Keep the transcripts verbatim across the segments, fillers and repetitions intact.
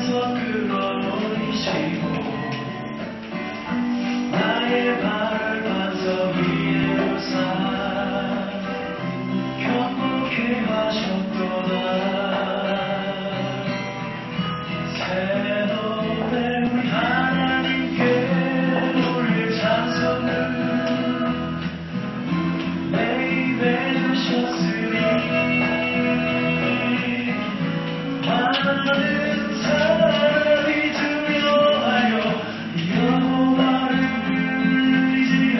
땅에서 끌어올리시고 나의 발을 반석 위에 두사 경고케 하셨도다. 새 노래 우리 하나님께 올릴 찬송은 내 입에 두셨으니 많은 사람이 두려워하여 여호와를 부르지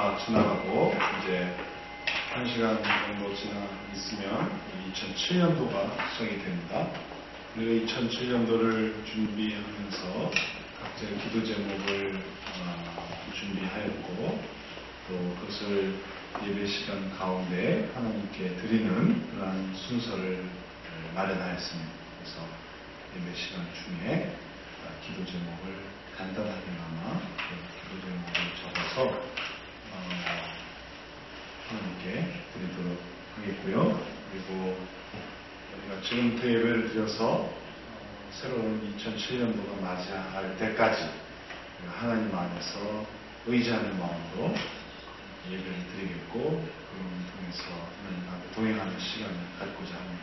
다 지나가고 이제 한 시간 정도 지나 있으면 이천칠 년도가 시작이 됩니다. 우리가 이천칠 년도를 준비하면서 각자의 기도 제목을 어, 준비하였고 또 그것을 예배 시간 가운데 하나님께 드리는 그러한 순서를 마련하였습니다. 그래서 예배 시간 중에 기도 제목을 간단하게나마 기도 제목을 적어서 어, 하나님께 드리도록 하겠고요. 그리고 우리가 지금부터 예배를 드려서 어, 새로운 이천칠 년도가 맞이할 때까지 하나님 안에서 의지하는 마음으로 예배를 드리겠고 그걸 통해서 하나님 앞에 동행하는 시간을 갖고자 합니다.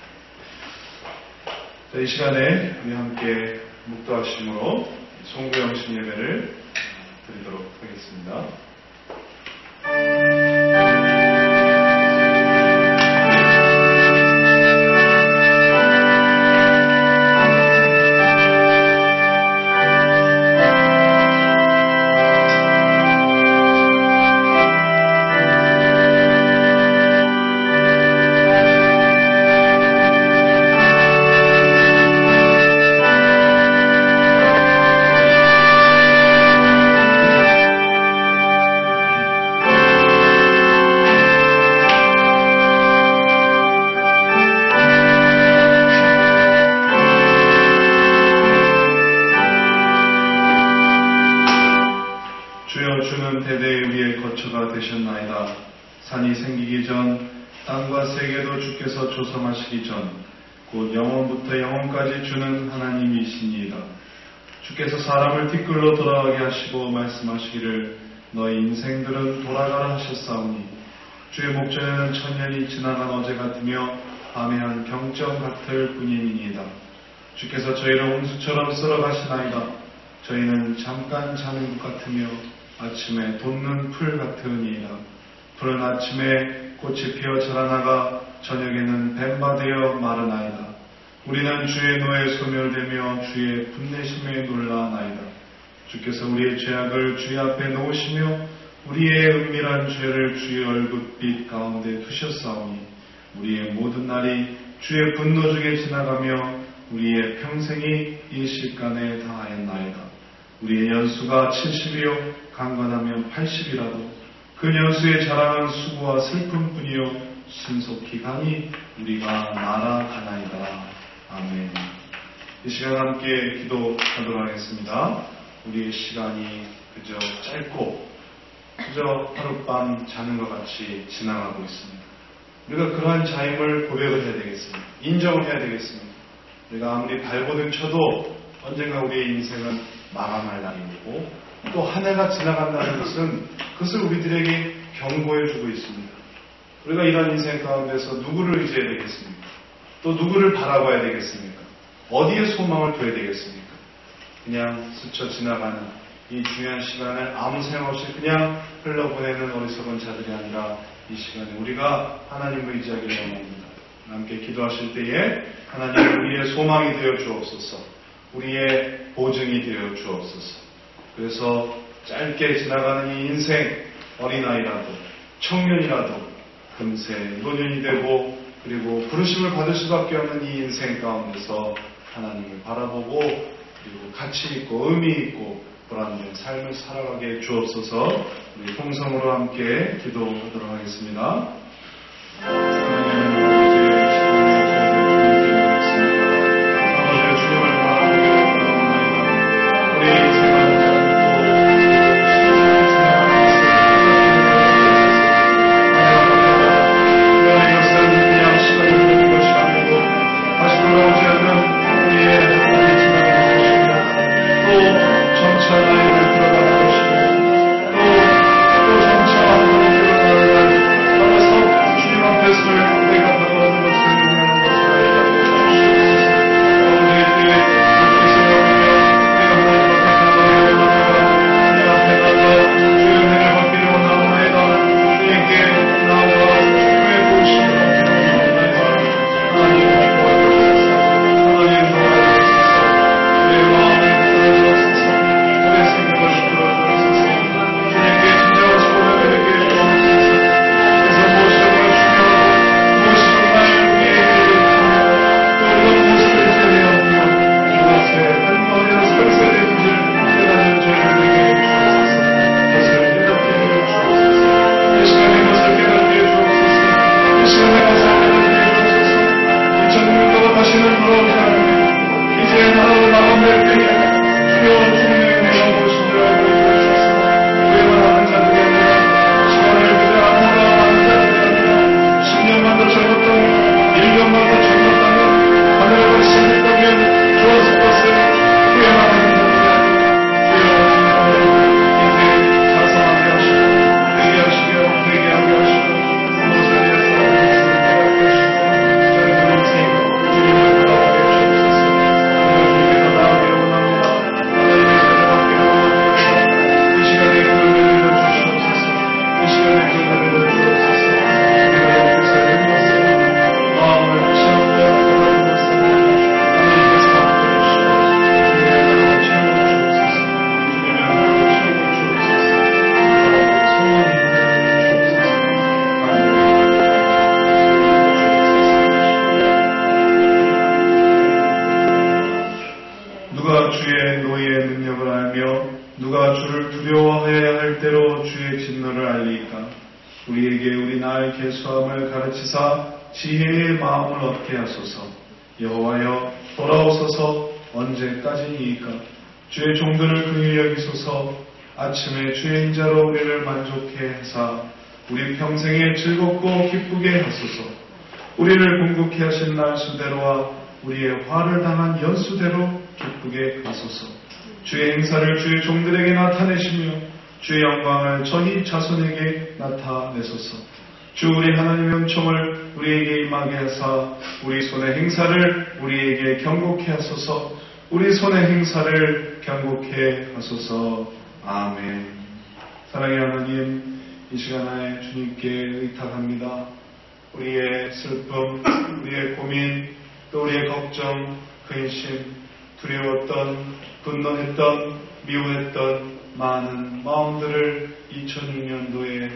자, 이 시간에 우리 함께 묵도하심으로 송구영신 예배를 드리도록 하겠습니다. 산이 생기기 전 땅과 세계도 주께서 조성하시기 전 곧 영원부터 영원까지 주는 하나님이시니이다. 주께서 사람을 티끌로 돌아가게 하시고 말씀하시기를 너희 인생들은 돌아가라 하셨사오니 주의 목전에는 천년이 지나간 어제 같으며 밤의 한 경점 같을 뿐이니이다. 주께서 저희를 홍수처럼 쓸어가시나이다. 저희는 잠깐 자는 것 같으며 아침에 돋는 풀 같으니이다. 푸른 아침에 꽃이 피어 자라나가 저녁에는 뱀바 되어 마르나이다. 우리는 주의 노에 소멸되며 주의 분내심에 놀라나이다. 주께서 우리의 죄악을 주의 앞에 놓으시며 우리의 은밀한 죄를 주의 얼굴빛 가운데 두셨사오니 우리의 모든 날이 주의 분노 중에 지나가며 우리의 평생이 일시간에 다하였나이다. 우리의 연수가 칠십이요 강건하면 팔십이라도 그 연수에 자랑한 수고와 슬픔뿐이요 신속히 가니 우리가 날아가나이다. 아멘. 이 시간 함께 기도하도록 하겠습니다. 우리의 시간이 그저 짧고 그저 하룻밤 자는 것 같이 지나가고 있습니다. 우리가 그러한 자임을 고백을 해야 되겠습니다. 인정을 해야 되겠습니다. 우리가 아무리 발버둥 쳐도 언젠가 우리의 인생은 마감할 날이고 또 한 해가 지나간다는 것은 그것을 우리들에게 경고해 주고 있습니다. 우리가 이런 인생 가운데서 누구를 의지해야 되겠습니까? 또 누구를 바라봐야 되겠습니까? 어디에 소망을 둬야 되겠습니까? 그냥 스쳐 지나가는 이 중요한 시간을 아무 생각 없이 그냥 흘러보내는 어리석은 자들이 아니라 이 시간에 우리가 하나님을 의지하기를 원합니다. 함께 기도하실 때에 하나님 우리의 소망이 되어 주옵소서. 우리의 보증이 되어 주옵소서. 그래서 짧게 지나가는 이 인생, 어린아이라도 청년이라도 금세 노년이 되고 그리고 부르심을 받을 수밖에 없는 이 인생 가운데서 하나님을 바라보고 그리고 가치 있고 의미 있고 보람된 삶을 살아가게 주옵소서. 우리 통성으로 함께 기도하도록 하겠습니다. 하나님 아버지 주님을 바라보게 우리 인생을 돌아오지 않는 우리의 하나님의 지나가는 것이고 또 점차 나이를 들어가는 것이고 또, 또 점차 하나님께로 나아갈 따라서 주님 앞에서 우리에게 우리 날 계수함을 가르치사 지혜의 마음을 얻게 하소서. 여호와여 돌아오소서. 언제까지이까? 주의 종들을 긍휼히 여기소서. 아침에 주의 인자로 우리를 만족해 하사 우리 평생에 즐겁고 기쁘게 하소서. 우리를 궁극케 하신 날수대로와 우리의 화를 당한 연수대로 기쁘게 하소서. 주의 행사를 주의 종들에게 나타내시며 주의 영광을 저희 자손에게 나타내소서. 주 우리 하나님의 은총을 우리에게 임하게 하사 우리 손의 행사를 우리에게 경고케 하소서. 우리 손의 행사를 경고케 하소서. 아멘. 사랑의 하나님, 이 시간에 주님께 의탁합니다. 우리의 슬픔, 우리의 고민, 또 우리의 걱정, 근심, 두려웠던, 분노했던, 미워했던 많은 마음들을 이천육 년도에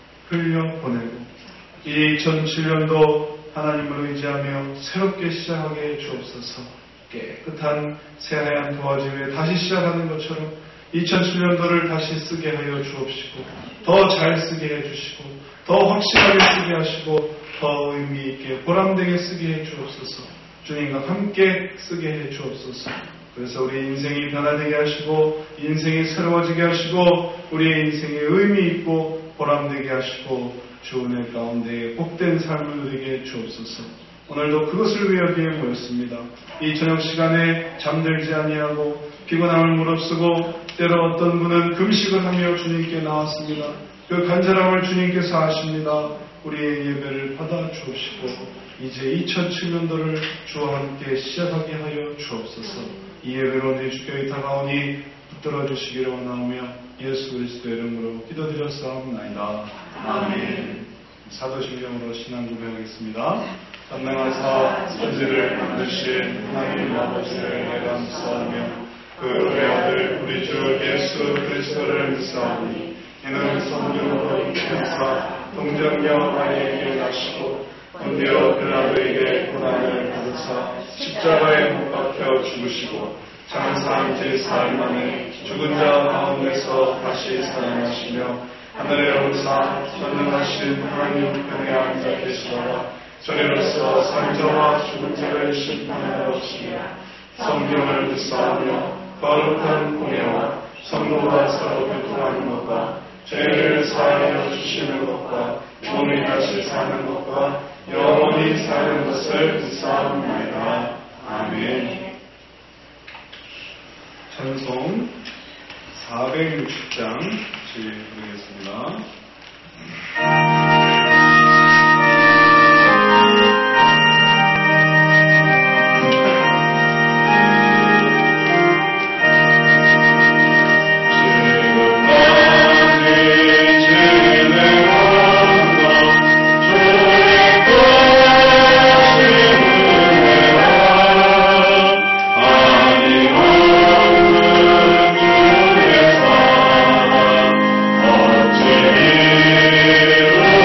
흘려보내고 이 이천칠 년도 하나님을 의지하며 새롭게 시작하게 해 주옵소서. 깨끗한 새하얀 도화지 위에 다시 시작하는 것처럼 이천칠 년도를 다시 쓰게 하여 주옵시고 더 잘 쓰게 해주시고 더 확실하게 쓰게 하시고 더 의미있게 보람되게 쓰게 해 주옵소서. 주님과 함께 쓰게 해 주옵소서. 그래서 우리 인생이 변화되게 하시고 인생이 새로워지게 하시고 우리의 인생에 의미있고 보람되게 하시고 주 은혜 가운데 복된 삶을 누리게 해 주옵소서. 오늘도 그것을 위해 여기에 모였습니다. 이 저녁 시간에 잠들지 아니하고 피곤함을 무릅쓰고 때로 어떤 분은 금식을 하며 주님께 나왔습니다. 그 간절함을 주님께서 아십니다. 우리의 예배를 받아 주옵시고 이제 이천칠 년도를 주와 함께 시작하게 하여 주옵소서. 이 예배로 내 주께 의탁하오니 붙들어 주시기를 원하오며 예수 그리스도의 이름으로 기도드렸사옵나이다. 아멘. 사도신경으로 신앙 고백하겠습니다. 전능하사 천지를 만드신 하나님 아버지를 내가 믿사오며 그 외아들 우리 주 예수 그리스도를 믿사오니 이는 성령으로 잉태하사 동정녀 마리아에게 나시고 본디오 빌라도에게 고난을 받으사 십자가에 못 박혀 죽으시고 장사한 지 사흘 만에 죽은 자 가운데서 다시 살아나시며 하늘에 오르사 전능하신 하나님 우편에 앉아 계시다가 저리로서 산자와 죽은 자를 심판하러 오시며 성경을 믿사오며 거룩한 공예와 성도가 서로 교통하는 것과 죄를 사하여 주시는 것과 몸이 다시 사는 것과 영원히 사는 것을 믿사옵나이다. 아멘. 찬송 사백육십 장 같이 부르겠습니다. 어찌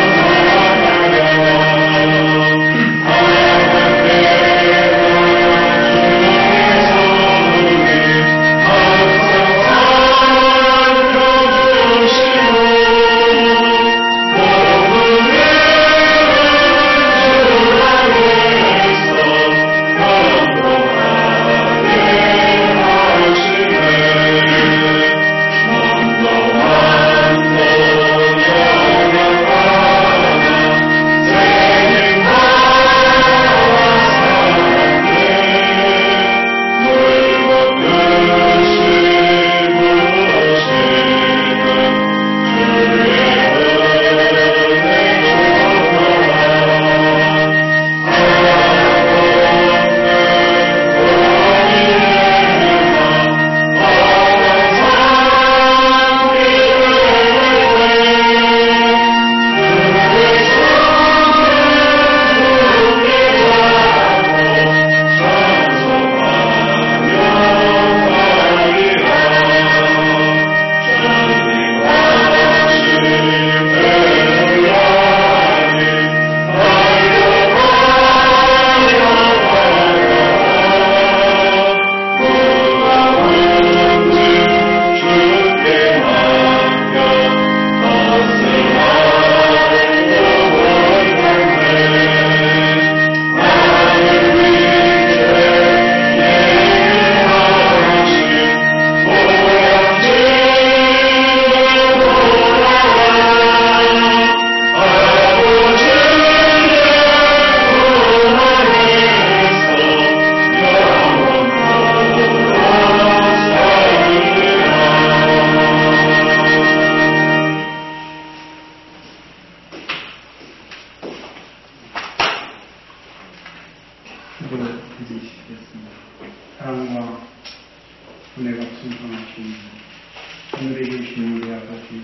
기도해 주시겠습니다. 사랑과 은혜가 풍성하신 하늘에 계신 우리 아버지,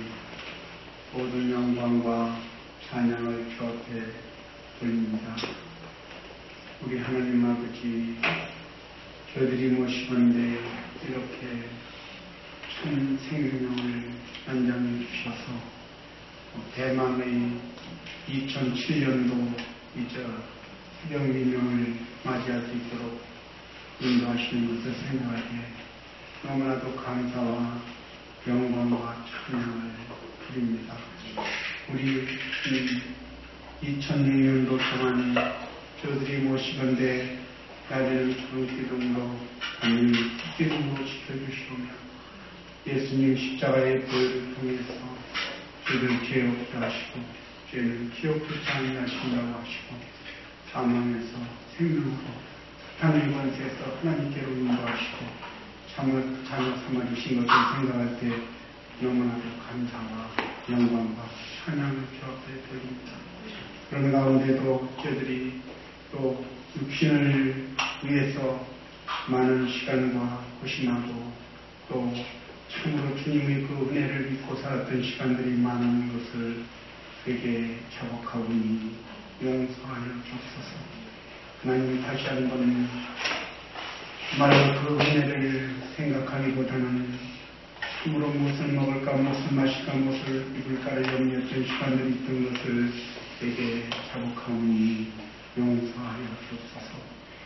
모든 영광과 찬양을 주 앞에 돌립니다. 우리 하나님 아버지, 저희들이 모시건대 이렇게 참 생명을 연장해 주셔서 대망의 이천칠 년도이자 새벽민명을 맞이할 수 있도록 인도하시는 것을 생각할 때 너무나도 감사와 영광과 찬양을 드립니다. 우리 이천육 년도 동안 저들이 모시건대 낮에는 강기둥으로 밤에는 기둥으로 지켜주시오며 예수님 십자가의 보혈을 통해서 저희들 죄 없게 하시고 죄는 기억하지 아니하신다고 하시고 사망에서 생명으로 사탄의 권세에서 하나님께로 인도하시고 참을 자녀 삼아주신 것을 생각할 때 너무나도 감사와 영광과 찬양을 주 앞에 드립니다. 그런 가운데도 저희들이 또 육신을 위해서 많은 시간과 고심하고 또 참으로 주님의 그 은혜를 믿고 살았던 시간들이 많은 것을 되게 자복하오니 용서하여 주옵소서. 하나님 다시 한번 말로 그 은혜를 생각하기보다는 참으로 무엇을 먹을까 무엇을 마실까 무엇을 입을까를 염려했던 시간들이 있던 것을 되게 자복하오니 용서하여 주옵소서.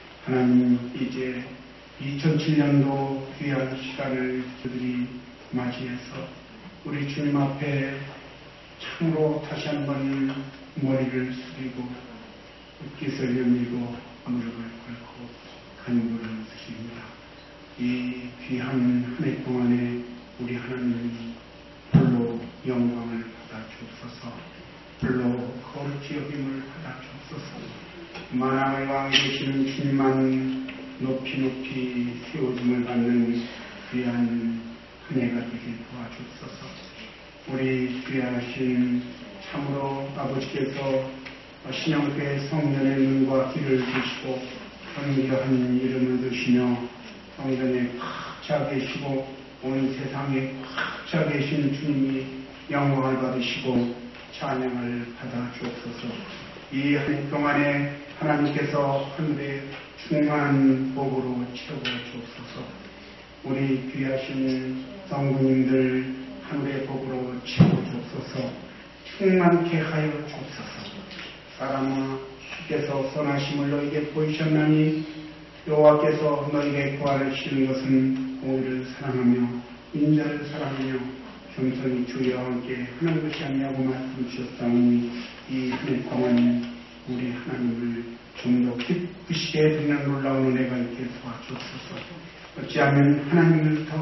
하나님 이제 이천칠 년도 귀한 시간을 저들이 맞이해서 우리 주님 앞에 참으로 다시 한번 머리를 숙이고 깃을 여미고 무릎을 꿇고 간구를 드립니다. 이 귀한 한 해 동안에 우리 하나님 불로 영광을 받아 주옵소서. 불로 거룩히 여김을 받아 주옵소서. 만왕의 왕이 되시는 주님만 높이 높이 세워짐을 받는 귀한 한 해가 되길 도와주옵소서. 우리 귀하신 참으로 아버지께서 신영교회 성전의 눈과 귀를 주시고 존귀한 이름을 두시며 성전에 꽉 차 계시고 온 세상에 꽉 차 계신 주님이 영광을 받으시고 찬양을 받아 주옵소서. 이 한 해 동안에 하나님께서 하늘에 충만한 복으로 채워 주옵소서. 우리 귀하신 성도님들 하늘의 복으로 채워 주옵소서. 충만케 하여 주옵소서. 사람아, 주께서 선하심을 너에게 보이셨나니 여호와께서 너에게 구하를 시는 것은 공의를 사랑하며 인자를 사랑하며 겸손히 주와 함께 하는 것이 아니냐고 말씀 주셨사오니 이 한 해 동안 우리 하나님을 좀 더 기쁘시게 듣는 놀라운 은혜가 있게 도와주옵소서. 어찌하면 하나님을 더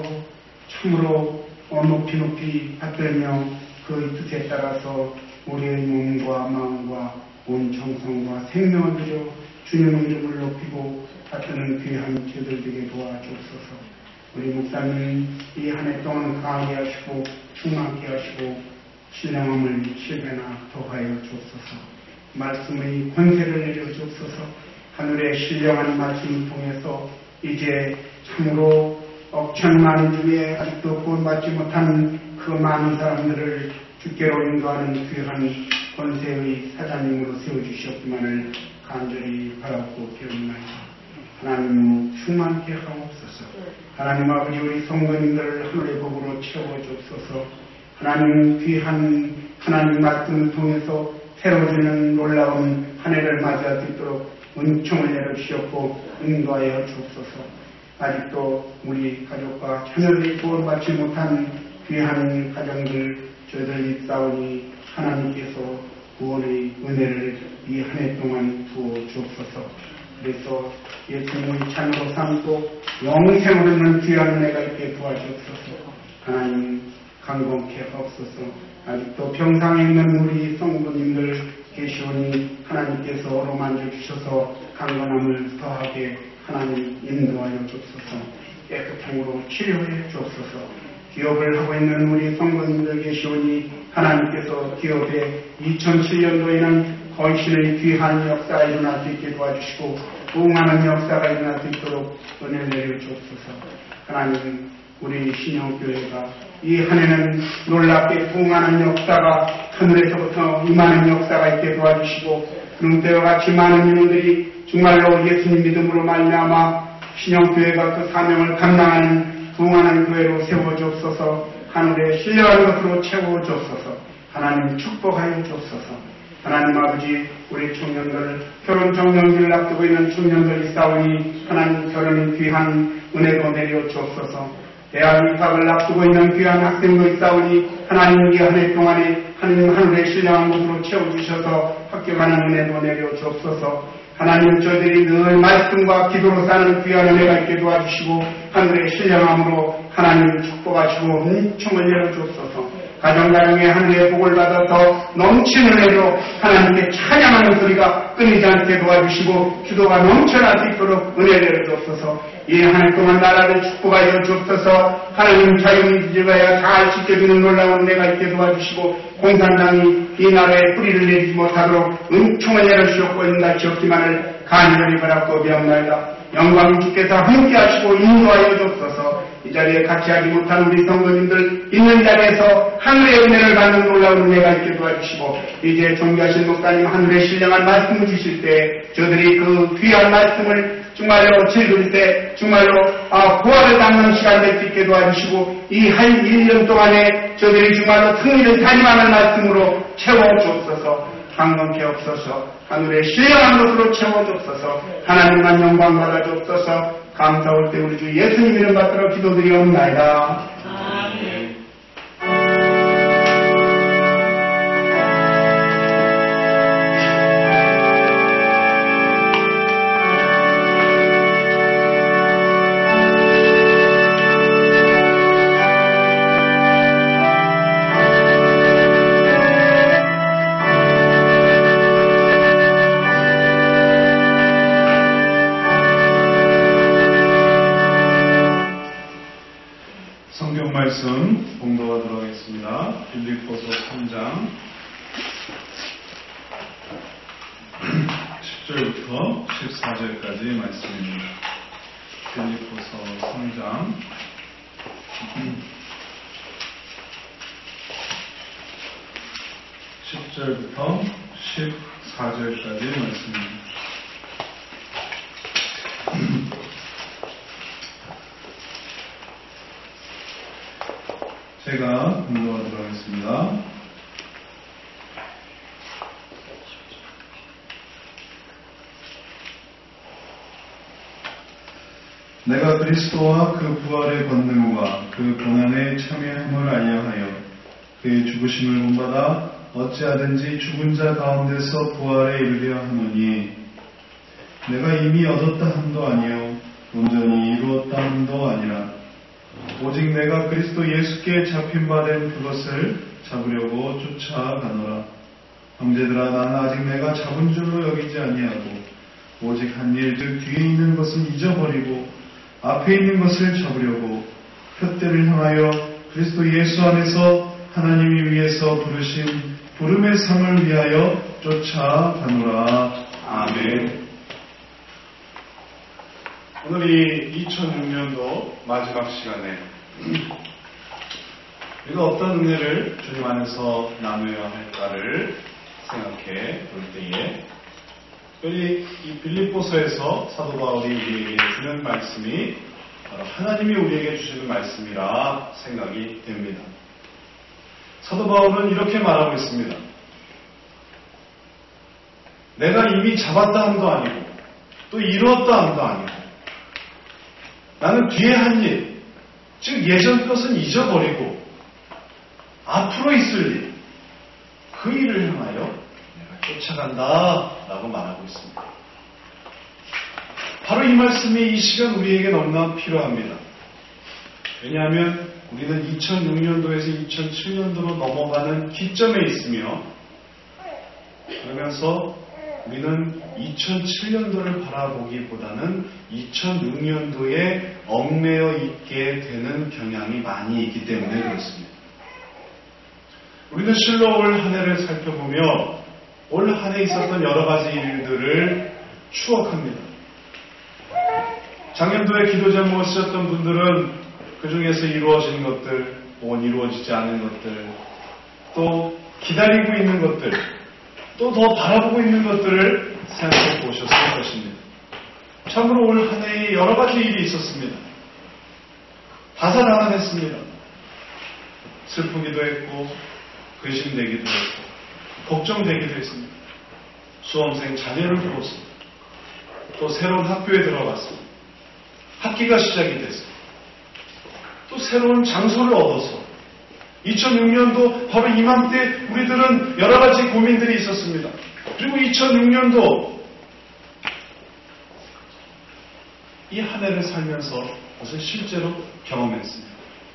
참으로 높이 높이 받들며 그 뜻에 따라서 우리의 몸과 마음과 온 정성과 생명을 들여 주님의 이름을 높이고 받드는 귀한 죄들 되게 도와주옵소서. 우리 목사님 이 한 해 동안 강하게 하시고 충만케 하시고 신령함을 실배나 더하여 주옵소서. 말씀의 권세를 내려 주옵소서. 하늘의 신령한 말씀을 통해서 이제 참으로 억천 만 중에 아직도 구원받지 못한 그 많은 사람들을 주께로 인도하는 귀한 권세의 사장님으로 세워주셨기만을 간절히 바라고 기원하옵나이다. 하나님 충만케 하옵소서. 하나님 아버지 우리 성도님들을 하늘의 복으로 채워 주옵소서. 하나님 귀한 하나님 말씀을 통해서 새로워지는 놀라운 한 해를 맞이할 수 있도록 은총을 내려주셨고 인도하여 주옵소서. 아직도 우리 가족과 자녀들이 구원받지 못한 귀한 가정들 저희들 있사오니 하나님께서 구원의 은혜를 이 한 해 동안 부어 주옵소서. 그래서 예수님의 자녀로 삼고 영생을 얻는 귀한 은혜가 있게 도와주옵소서. 하나님 강건케 하옵소서. 아직도 병상에 있는 우리 성도님들 계시오니 하나님께서 어루만져 주셔서 강건함을 더하게 하나님 인도하여 주옵소서. 깨끗함으로 치료해 주옵소서. 기업을 하고 있는 우리 성도님들 계시오니 하나님께서 기업에 이천칠 년도에는 헌신의 귀한 역사가 일어날 수 있게 도와주시고 부흥하는 역사가 일어날 수 있도록 은혜를 내려주옵소서. 하나님, 우리 신영교회가 이 한 해는 놀랍게 부흥하는 역사가 하늘에서부터 임하는 역사가 있게 도와주시고 그때와 같이 많은 인원들이 정말로 예수님 믿음으로 말미암아 신영교회가 그 사명을 감당하는 부흥하는 교회로 세워주옵소서. 하늘에 신령한 것으로 채워주옵소서. 하나님 축복하여 주옵소서. 하나님 아버지, 우리 청년들, 결혼 정년기를 앞두고 있는 청년들이 싸우니 하나님 결혼이 귀한 은혜도 내려 주옵소서. 대학 입학을 앞두고 있는 귀한 학생도 있사오니 하나님 이 한 해 동안에 하나님 하늘에 신령한 것으로 채워주셔서 합격하는 은혜도 내려 주옵소서. 하나님, 저희들이 늘 말씀과 기도로 사는 귀한 은혜가 있게 도와주시고 하늘의 신령함으로 하나님 축복하시고 은총을 열어주옵소서. 가정가정의 하늘의 복을 받아서 넘치는 은혜로 하나님께 찬양하는 소리가 끊이지 않게 도와주시고 기도가 넘쳐날 수 있도록 은혜를 주옵소서. 이 한 해 동안 나라를 축복하여 주옵소서. 하나님 자유민주주의가 잘 지켜주는 놀라운 은혜가 있게 도와주시고 공산당이 이 나라에 뿌리를 내리지 못하도록 은총을 열어주시옵고 인달치 없기만을 간절히 바라고 비옵나이다. 영광 주께서 함께하시고 인도하여 주옵소서. 이 자리에 같이 하지 못한 우리 성도님들 있는 자리에서 하늘의 은혜를 받는 놀라운 은혜가 있게 도와주시고 이제 존귀하신 목사님 하늘의 신령한 말씀을 주실 때 저들이 그 귀한 말씀을 정말로 즐길 때 정말로 아, 부활을 담는 시간 될 수 있게 도와주시고 이 한 일 년 동안에 저들이 정말로 승리를 다짐하는 말씀으로 채워주옵소서. 강건케 없어서 하늘의 신령한 것으로 채워주옵소서. 하나님만 영광 받아주옵소서. 감사올 때 우리 주 예수님 이름 받들어 기도드리옵나이다. 아멘. 말씀 봉독하도록 하겠습니다. 빌립보서 삼 장 십 절부터 십사 절까지 말씀입니다. 빌립보서 삼 장 십 절부터 십사 절까지 말씀입니다. 제가 공부하도록 하겠습니다. 내가 그리스도와 그 부활의 권능과 그 고난에 참여함을 알려하여 그의 죽으심을 본받아 어찌하든지 죽은 자 가운데서 부활에 이르려 하노니 내가 이미 얻었다 함도 아니요 온전히 이루었다 함도 아니라 오직 내가 그리스도 예수께 잡힌 바 된 그것을 잡으려고 쫓아가노라. 형제들아, 나는 아직 내가 잡은 줄로 여기지 아니하고 오직 한 일, 즉 뒤에 있는 것은 잊어버리고 앞에 있는 것을 잡으려고 표대를 향하여 그리스도 예수 안에서 하나님이 위에서 부르신 부름의 상을 위하여 쫓아가노라. 아멘. 오늘이 이천육 년도 마지막 시간에 우리가 어떤 은혜를 주님 안에서 나누어야 할까를 생각해 볼 때에 특별히 이 빌립보서에서 사도 바울이 우리에게 주는 말씀이 바로 하나님이 우리에게 주시는 말씀이라 생각이 됩니다. 사도 바울은 이렇게 말하고 있습니다. 내가 이미 잡았다 함도 아니고 또 이루었다 함도 아니고 나는 뒤에 한 일, 즉 예전 것은 잊어버리고 앞으로 있을 일, 그 일을 향하여 내가 쫓아간다 라고 말하고 있습니다. 바로 이 말씀이 이 시간 우리에게 너무나 필요합니다. 왜냐하면 우리는 이천육 년도에서 이천칠 년도로 넘어가는 기점에 있으며 그러면서 우리는 이천칠 년도를 바라보기보다는 이천육 년도에 얽매여 있게 되는 경향이 많이 있기 때문에 그렇습니다. 우리는 실로 올 한 해를 살펴보며 올 한 해 있었던 여러 가지 일들을 추억합니다. 작년도에 기도 제목을 쓰셨던 분들은 그 중에서 이루어진 것들, 혹은 이루어지지 않은 것들, 또 기다리고 있는 것들, 또 더 바라보고 있는 것들을 생각해 보셨을 것입니다. 참으로 올 한 해에 여러 가지 일이 있었습니다. 다사다난했습니다. 슬프기도 했고, 근심되기도 했고, 걱정되기도 했습니다. 수험생 자녀를 두었습니다. 또 새로운 학교에 들어갔습니다. 학기가 시작이 됐습니다. 또 새로운 장소를 얻어서 이천육 년도 바로 이맘때 우리들은 여러 가지 고민들이 있었습니다. 그리고 이천육 년도 이 한 해를 살면서 그것을 실제로 경험했습니다.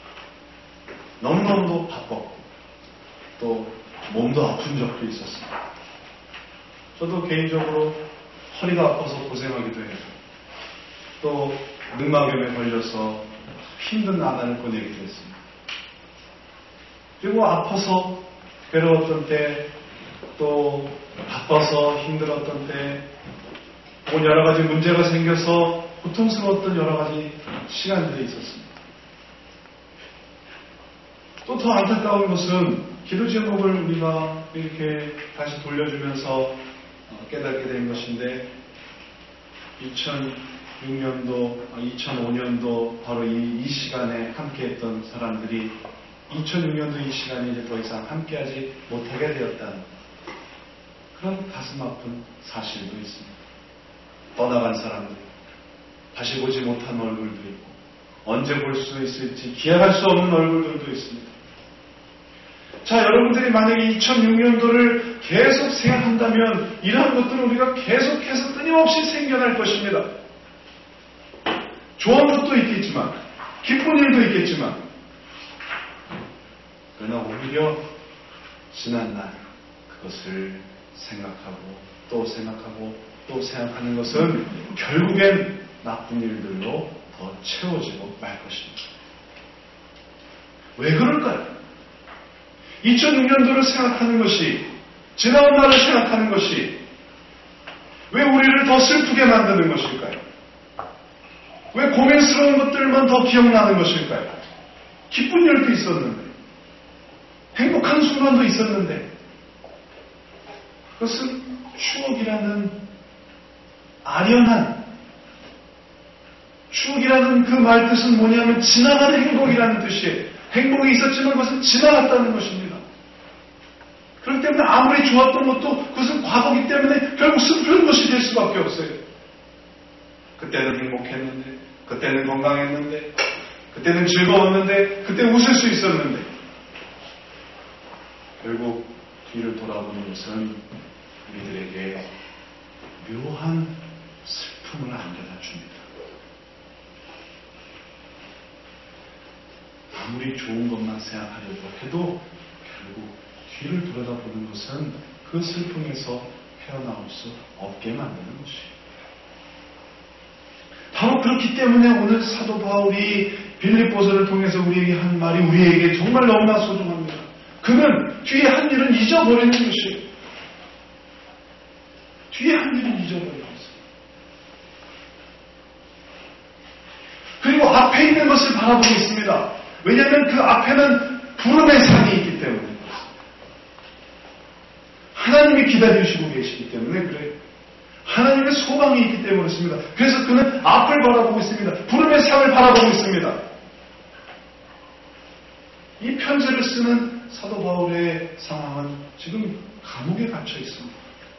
너무너무도 바빴고 또 몸도 아픈 적도 있었습니다. 저도 개인적으로 허리가 아파서 고생하기도 해요. 또 늑막염에 걸려서 힘든 나날을 보내기도 했습니다. 그리고 아파서 괴로웠던 때, 또 바빠서 힘들었던 때, 혹은 여러 가지 문제가 생겨서 고통스러웠던 여러 가지 시간들이 있었습니다. 또 더 안타까운 것은 기도 제목을 우리가 이렇게 다시 돌려주면서 깨닫게 된 것인데, 이천육 년도, 이천오 년도 바로 이, 이 시간에 함께했던 사람들이 이천육 년도 이 시간에 이제 더 이상 함께하지 못하게 되었다는 그런 가슴 아픈 사실도 있습니다. 떠나간 사람들, 다시 보지 못한 얼굴도 있고, 언제 볼 수 있을지 기약할 수 없는 얼굴들도 있습니다. 자, 여러분들이 만약에 이천육 년도를 계속 생각한다면 이러한 것들은 우리가 계속해서 끊임없이 생겨날 것입니다. 좋은 것도 있겠지만, 기쁜 일도 있겠지만, 그러나 오히려 지난날 그것을 생각하고 또 생각하고 또 생각하는 것은 결국엔 나쁜 일들로 더 채워지고 말 것입니다. 왜 그럴까요? 이천육 년도를 생각하는 것이, 지나온 날을 생각하는 것이 왜 우리를 더 슬프게 만드는 것일까요? 왜 고민스러운 것들만 더 기억나는 것일까요? 기쁜 일도 있었는데, 행복한 순간도 있었는데, 그것은 추억이라는 아련한, 추억이라는 그 말 뜻은 뭐냐면 지나가는 행복이라는 뜻이에요. 행복이 있었지만 그것은 지나갔다는 것입니다. 그렇기 때문에 아무리 좋았던 것도 그것은 과거이기 때문에 결국 슬픈 것이 될 수밖에 없어요. 그때는 행복했는데, 그때는 건강했는데, 그때는 즐거웠는데, 그때 웃을 수 있었는데, 결국 뒤를 돌아보는 것은 우리들에게 묘한 슬픔을 안겨다 줍니다. 아무리 좋은 것만 생각하려고 해도 결국 뒤를 돌아보는 것은 그 슬픔에서 헤어나올 수 없게 만드는 것이에요. 바로 그렇기 때문에 오늘 사도 바울이 빌립보서를 통해서 우리에게 한 말이 우리에게 정말 너무나 소중합니다. 그는 뒤에 한 일은 잊어버리는 것이에요. 뒤에 한 일은 잊어버리는 것이에요. 그리고 앞에 있는 것을 바라보고 있습니다. 왜냐하면 그 앞에는 부름의 상이 있기 때문에, 하나님이 기다리시고 계시기 때문에 그래요. 하나님의 소망이 있기 때문에 그렇습니다. 그래서 그는 앞을 바라보고 있습니다. 부름의 상을 바라보고 있습니다. 이 편지를 쓰는 사도 바울의 상황은 지금 감옥에 갇혀 있습니다.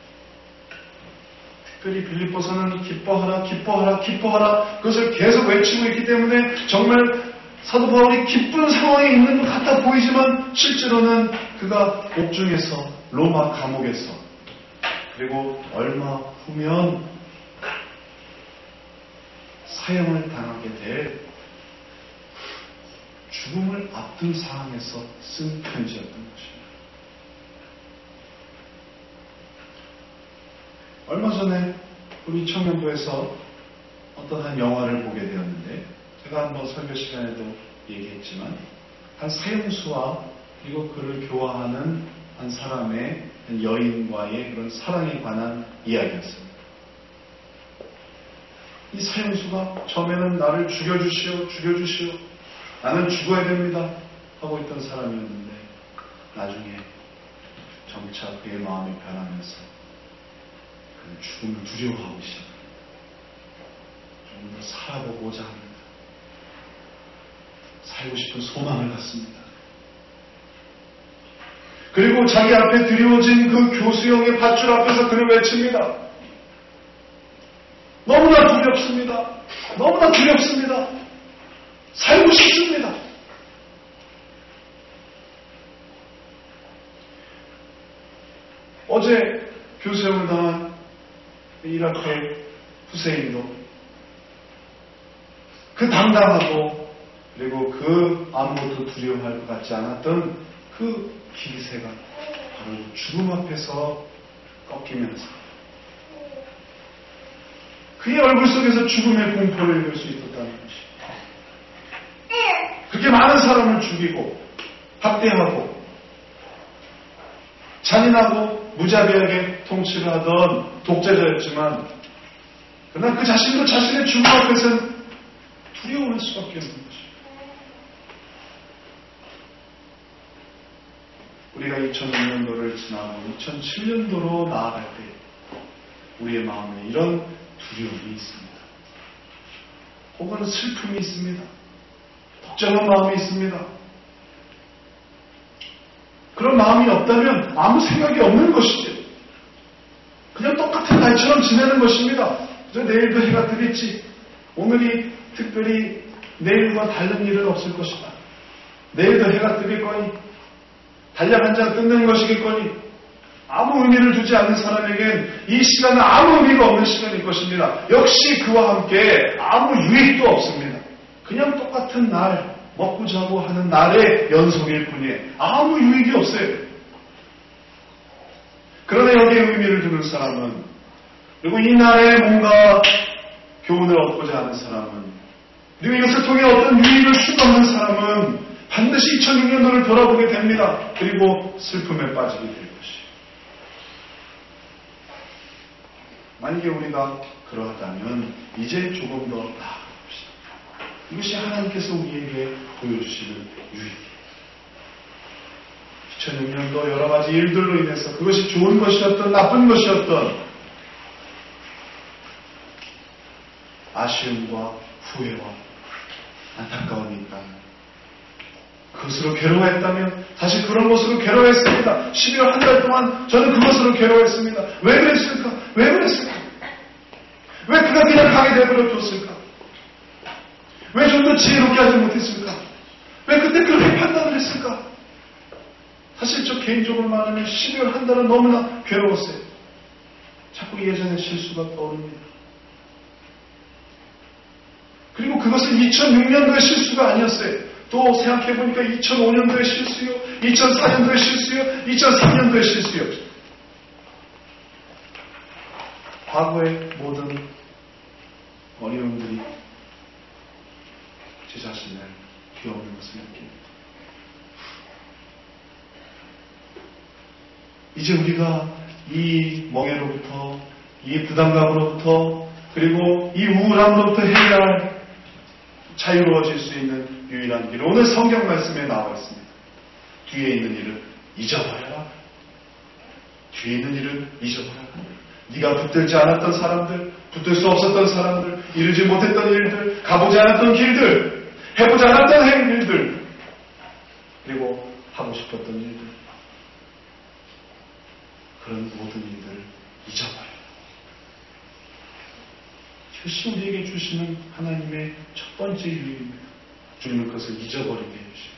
특별히 빌립보서는 기뻐하라, 기뻐하라, 기뻐하라 그것을 계속 외치고 있기 때문에 정말 사도 바울이 기쁜 상황에 있는 것 같아 보이지만 실제로는 그가 옥중에서, 로마 감옥에서, 그리고 얼마 후면 사형을 당하게 될 죽음을 앞둔 상황에서 쓴 편지였던 것입니다. 얼마 전에 우리 청년부에서 어떤 한 영화를 보게 되었는데, 제가 한번 설교 시간에도 얘기했지만 한 사형수와 그리고 그를 교화하는 한 사람의 여인과의 그런 사랑에 관한 이야기였습니다. 이 사형수가 처음에는 나를 죽여주시오, 죽여주시오, 나는 죽어야 됩니다 하고 있던 사람이었는데 나중에 점차 그의 마음이 변하면서 그는 죽음을 두려워하고 시작합니다. 좀 더 살아보고자 합니다. 살고 싶은 소망을 갖습니다. 그리고 자기 앞에 드리워진 그 교수형의 밧줄 앞에서 그를 외칩니다. 너무나 두렵습니다. 너무나 두렵습니다. 살고 싶습니다. 어제 교수형을 당한 이라크의 후세인도 그 당당하고 그리고 그 아무것도 두려워할 것 같지 않았던 그 기세가 바로 죽음 앞에서 꺾이면서 그의 얼굴 속에서 죽음의 공포를 읽을 수 있었다는 것이. 그렇게 많은 사람을 죽이고 학대하고 잔인하고 무자비하게 통치를 하던 독재자였지만 그러나 그 자신도 자신의 죽음 앞에서는 두려워할 수밖에 없는 것이죠. 우리가 이천육 년도를 지나고 이천칠 년도로 나아갈 때 우리의 마음에 이런 두려움이 있습니다. 혹은 슬픔이 있습니다. 복잡한 마음이 있습니다. 그런 마음이 없다면 아무 생각이 없는 것이죠. 그냥 똑같은 날처럼 지내는 것입니다. 그래서 내일도 해가 뜨겠지. 오늘이 특별히 내일과 다른 일은 없을 것이다. 내일도 해가 뜨겠거니 달력 한 장 뜯는 것이겠거니 아무 의미를 두지 않는 사람에겐 이 시간은 아무 의미가 없는 시간일 것입니다. 역시 그와 함께 아무 유익도 없습니다. 그냥 똑같은 날 먹고 자고 하는 날의 연속일 뿐이에요. 아무 유익이 없어요. 그러나 여기에 의미를 두는 사람은 그리고 이 날에 뭔가 교훈을 얻고자 하는 사람은 그리고 이것을 통해 어떤 유익을 추구하는 사람은 반드시 이천육 년도를 돌아보게 됩니다. 그리고 슬픔에 빠지게 될 것이에요. 만약에 우리가 그러하다면 이제 조금 더 나아갑시다. 이것이 하나님께서 우리에게 보여주시는 유익이에요. 이천육 년도 여러 가지 일들로 인해서 그것이 좋은 것이었던 나쁜 것이었던 아쉬움과 후회와 안타까움이 있다면 그것으로 괴로워했다면 다시 그런 것으로 괴로워했습니다. 십이월 한 달 동안 저는 그것으로 괴로워했습니다. 왜 그랬을까? 왜 그랬을까? 왜 그가 그냥 가게 되버려 뒀을까? 왜 좀 더 지혜롭게 하지 못했을까? 왜 그때 그렇게 판단을 했을까? 사실 저 개인적으로 말하면 십이월 한 달은 너무나 괴로웠어요. 자꾸 예전의 실수가 떠오릅니다. 그리고 그것은 이천육 년도의 실수가 아니었어요. 또 생각해보니까 이천오 년도의 실수요, 이천사 년도의 실수요, 이천삼 년도의 실수요. 과거의 모든 어려움들이 제 자신을 뒤엎는 것을 느낍니다. 이제 우리가 이 멍해로부터, 이 부담감으로부터, 그리고 이 우울함으로부터 해야 할 자유로워질 수 있는 유일한 길. 오늘 성경 말씀에 나와 있습니다. 뒤에 있는 일을 잊어버려라. 뒤에 있는 일을 잊어버려라. 네가 붙들지 않았던 사람들, 붙들 수 없었던 사람들, 이루지 못했던 일들, 가보지 않았던 길들, 해보지 않았던 행일들, 그리고 하고 싶었던 일들, 그런 모든 일들을 잊어버려라. 이것이 우리에게 주시는 하나님의 첫 번째 유익입니다. 주님은 그것을 잊어버리게 해주십니다.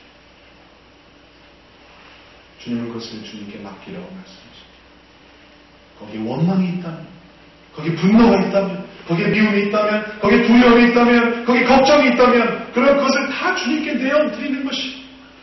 주님은 그것을 주님께 맡기라고 말씀하십니다. 거기에 원망이 있다면, 거기에 분노가 있다면, 거기에 미움이 있다면, 거기에 두려움이 있다면, 거기에 걱정이 있다면, 그런 것을 다 주님께 내어드리는 것이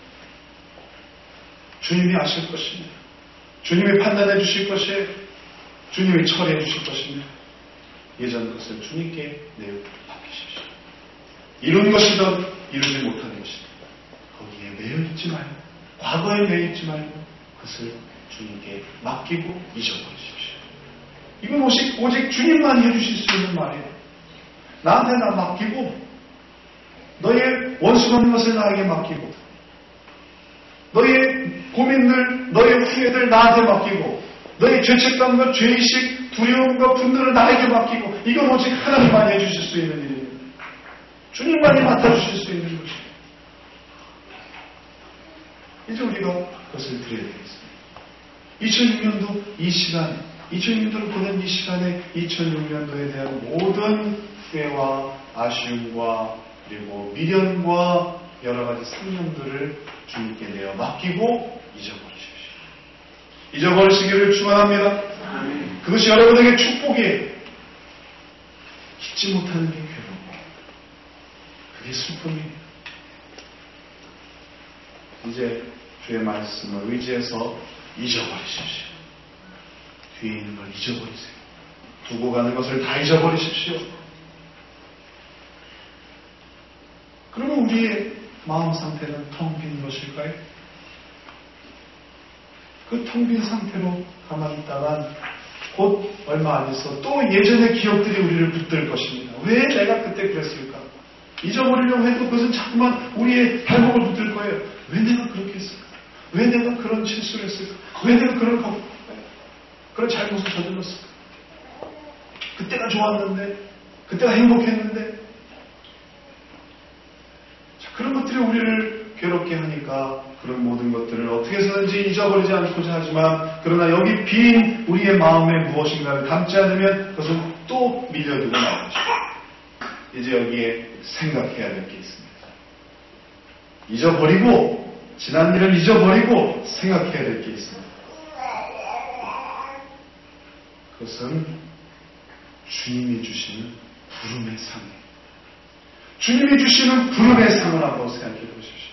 주님이 아실 것입니다. 주님이 판단해 주실 것이에요. 주님이 처리해 주실 것입니다. 예전 것을 주님께 내어 맡기십시오. 이룬 것이든 이루지 못한 것이든 거기에 매여 있지 말고 과거에 매여 있지 말고 그것을 주님께 맡기고 잊어버리십시오. 이건 오직, 오직 주님만 해주실 수 있는 말이에요. 나한테 나 맡기고 너의 원수가 없는 것을 나에게 맡기고 너의 고민들, 너의 후회들 나한테 맡기고 너의 죄책감과 죄의식, 두려움과 분노를 나에게 맡기고 이건 오직 하나님만이 해주실 수 있는 일이에요. 주님만이 맡아주실 수 있는 것이에요. 이제 우리가 그것을 드려야 되겠습니다. 이천육 년도 이 시간, 이천육 년도를 보낸 이 시간에 이천육 년도에 대한 모든 후회와 아쉬움과 그리고 미련과 여러 가지 상념들을 주님께 내어 맡기고 잊어버리십시오. 잊어버리시기를 축원합니다. 그것이 여러분에게 축복이에요. 잊지 못하는 게 괴로워. 그게 슬픔이에요. 이제 주의 말씀을 의지해서 잊어버리십시오. 뒤에 있는 걸 잊어버리세요. 두고 가는 것을 다 잊어버리십시오. 그러면 우리의 마음 상태는 텅 빈 것일까요? 그 텅 빈 상태로 가만히 있다간 곧 얼마 안 있어 또 예전의 기억들이 우리를 붙들 것입니다. 왜 내가 그때 그랬을까? 잊어버리려고 해도 그것은 자꾸만 우리의 발목을 붙들 거예요. 왜 내가 그렇게 했을까? 왜 내가 그런 실수를 했을까? 왜 내가 그런 거, 그런 잘못을 저질렀을까? 그때가 좋았는데, 그때가 행복했는데, 자, 그런 것들이 우리를 괴롭게 하니까 그런 모든 것들을 어떻게 해서든지 잊어버리지 않고자 하지만 그러나 여기 빈 우리의 마음에 무엇인가를 담지 않으면 그것은 또 밀려들고 나올 것입니다. 이제 여기에 생각해야 될 게 있습니다. 잊어버리고 지난 일을 잊어버리고 생각해야 될 게 있습니다. 그것은 주님이 주시는 부름의 상이에요. 주님이 주시는 부름의 상을 한번 생각해 보십시오.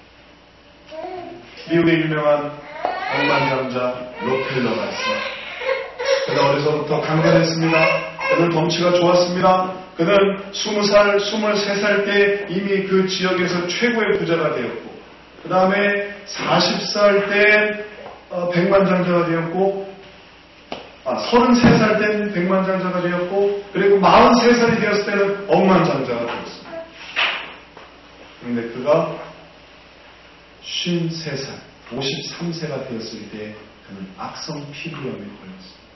미국의 유명한 억만장자 록펠러가 있습니다. 그는 어려서부터 강건했습니다. 그는 덩치가 좋았습니다. 그는 스무 살, 스물세 살 때 이미 그 지역에서 최고의 부자가 되었고 그 다음에 마흔 살 때 백만장자가 되었고 아, 서른세 살 때는 백만장자가 되었고 그리고 마흔세 살이 되었을 때는 억만장자가 되었습니다. 그런데 그가 쉰세 살, 오십삼 세가 되었을 때 그는 악성 피부염에 걸렸습니다.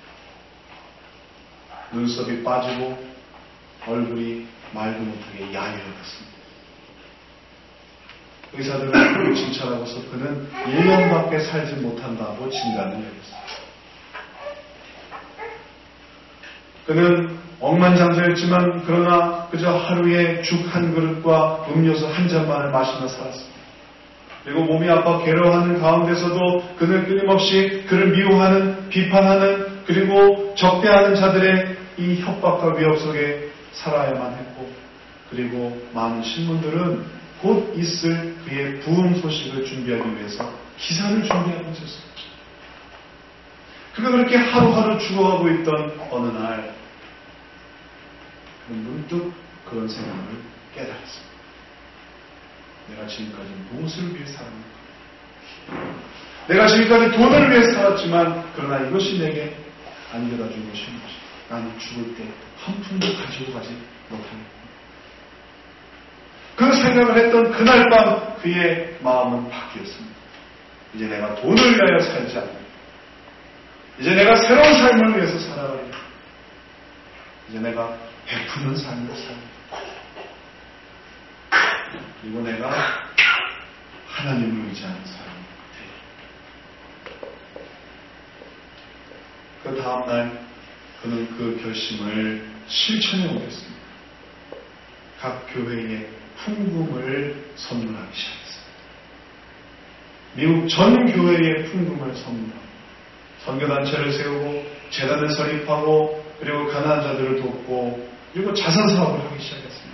눈썹이 빠지고 얼굴이 말도 못하게 야위어졌습니다. 의사들은 그를 진찰하고서 그는 일 년밖에 살지 못한다고 진단을 내렸습니다. 그는 억만장자였지만 그러나 그저 하루에 죽 한 그릇과 음료수 한 잔만을 마시며 살았습니다. 그리고 몸이 아파 괴로워하는 가운데서도 그는 끊임없이 그를 미워하는, 비판하는 그리고 적대하는 자들의 이 협박과 위협 속에 살아야만 했고 그리고 많은 신문들은 곧 있을 그의 부흥 소식을 준비하기 위해서 기사를 준비하고 있었습니다. 그가 그렇게 하루하루 죽어가고 있던 어느 날 그는 문득 그런 생각을 깨달았습니다. 내가 지금까지 무엇을 위해 살았는가? 내가 지금까지 돈을 위해 살았지만 그러나 이것이 내게 안겨다 준 것이 무엇이다. 나는 죽을 때 한 푼도 가지고 가지 못하겠다. 그 생각을 했던 그날 밤 그의 마음은 바뀌었습니다. 이제 내가 돈을 위하여 살지 않는다. 이제 내가 새로운 삶을 위해서 살아가야겠다. 이제 내가 베푸는 삶을 살아야겠다. 그리고 내가 하나님을 의지하는 사람이 되겠다. 그 다음날 그는 그 결심을 실천에 옮겼습니다. 각 교회에 풍금을 선물하기 시작했습니다. 미국 전 교회에 풍금을 선물하고 선교단체를 세우고 재단을 설립하고 그리고 가난한 자들을 돕고 그리고 자선사업을 하기 시작했습니다.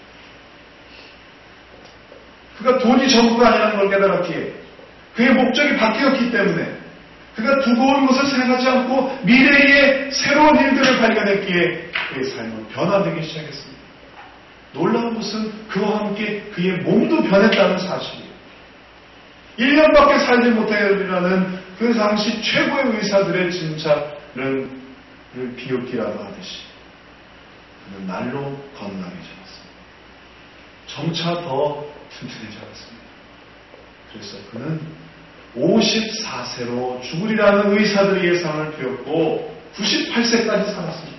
그가 돈이 전부가 아니라는 걸 깨달았기에 그의 목적이 바뀌었기 때문에 그가 두고 온 것을 생각하지 않고 미래의 새로운 일들을 발견했기에 그의 삶은 변화되기 시작했습니다. 놀라운 것은 그와 함께 그의 몸도 변했다는 사실이에요. 일 년밖에 살지 못하리라는 그 당시 최고의 의사들의 진찰은 비웃기라도 하듯이 그는 날로 건강해졌습니다. 점차 더 튼튼해졌습니다. 그래서 그는 오십사 세로 죽으리라는 의사들의 예상을 피웠고 구십팔 세까지 살았습니다.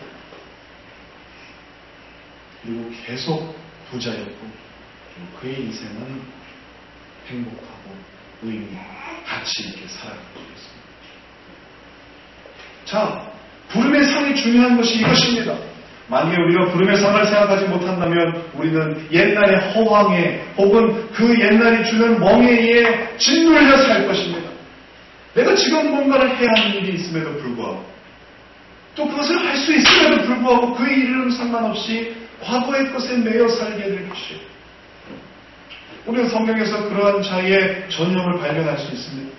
그리고 계속 부자였고 그의 인생은 행복하고 의미, 가치 있게 살아가고 있습니다. 자, 부름의 상이 중요한 것이 이것입니다. 만약에 우리가 부름의 상을 생각하지 못한다면 우리는 옛날의 허황에 혹은 그 옛날이 주는 멍에에 짓눌려 살 것입니다. 내가 지금 뭔가를 해야 하는 일이 있음에도 불구하고 또 그것을 할 수 있음에도 불구하고 그 일은 상관없이 과거의 것에 매여 살게 될 것이에요. 우리는 성경에서 그러한 자의 전형을 발견할 수 있습니다.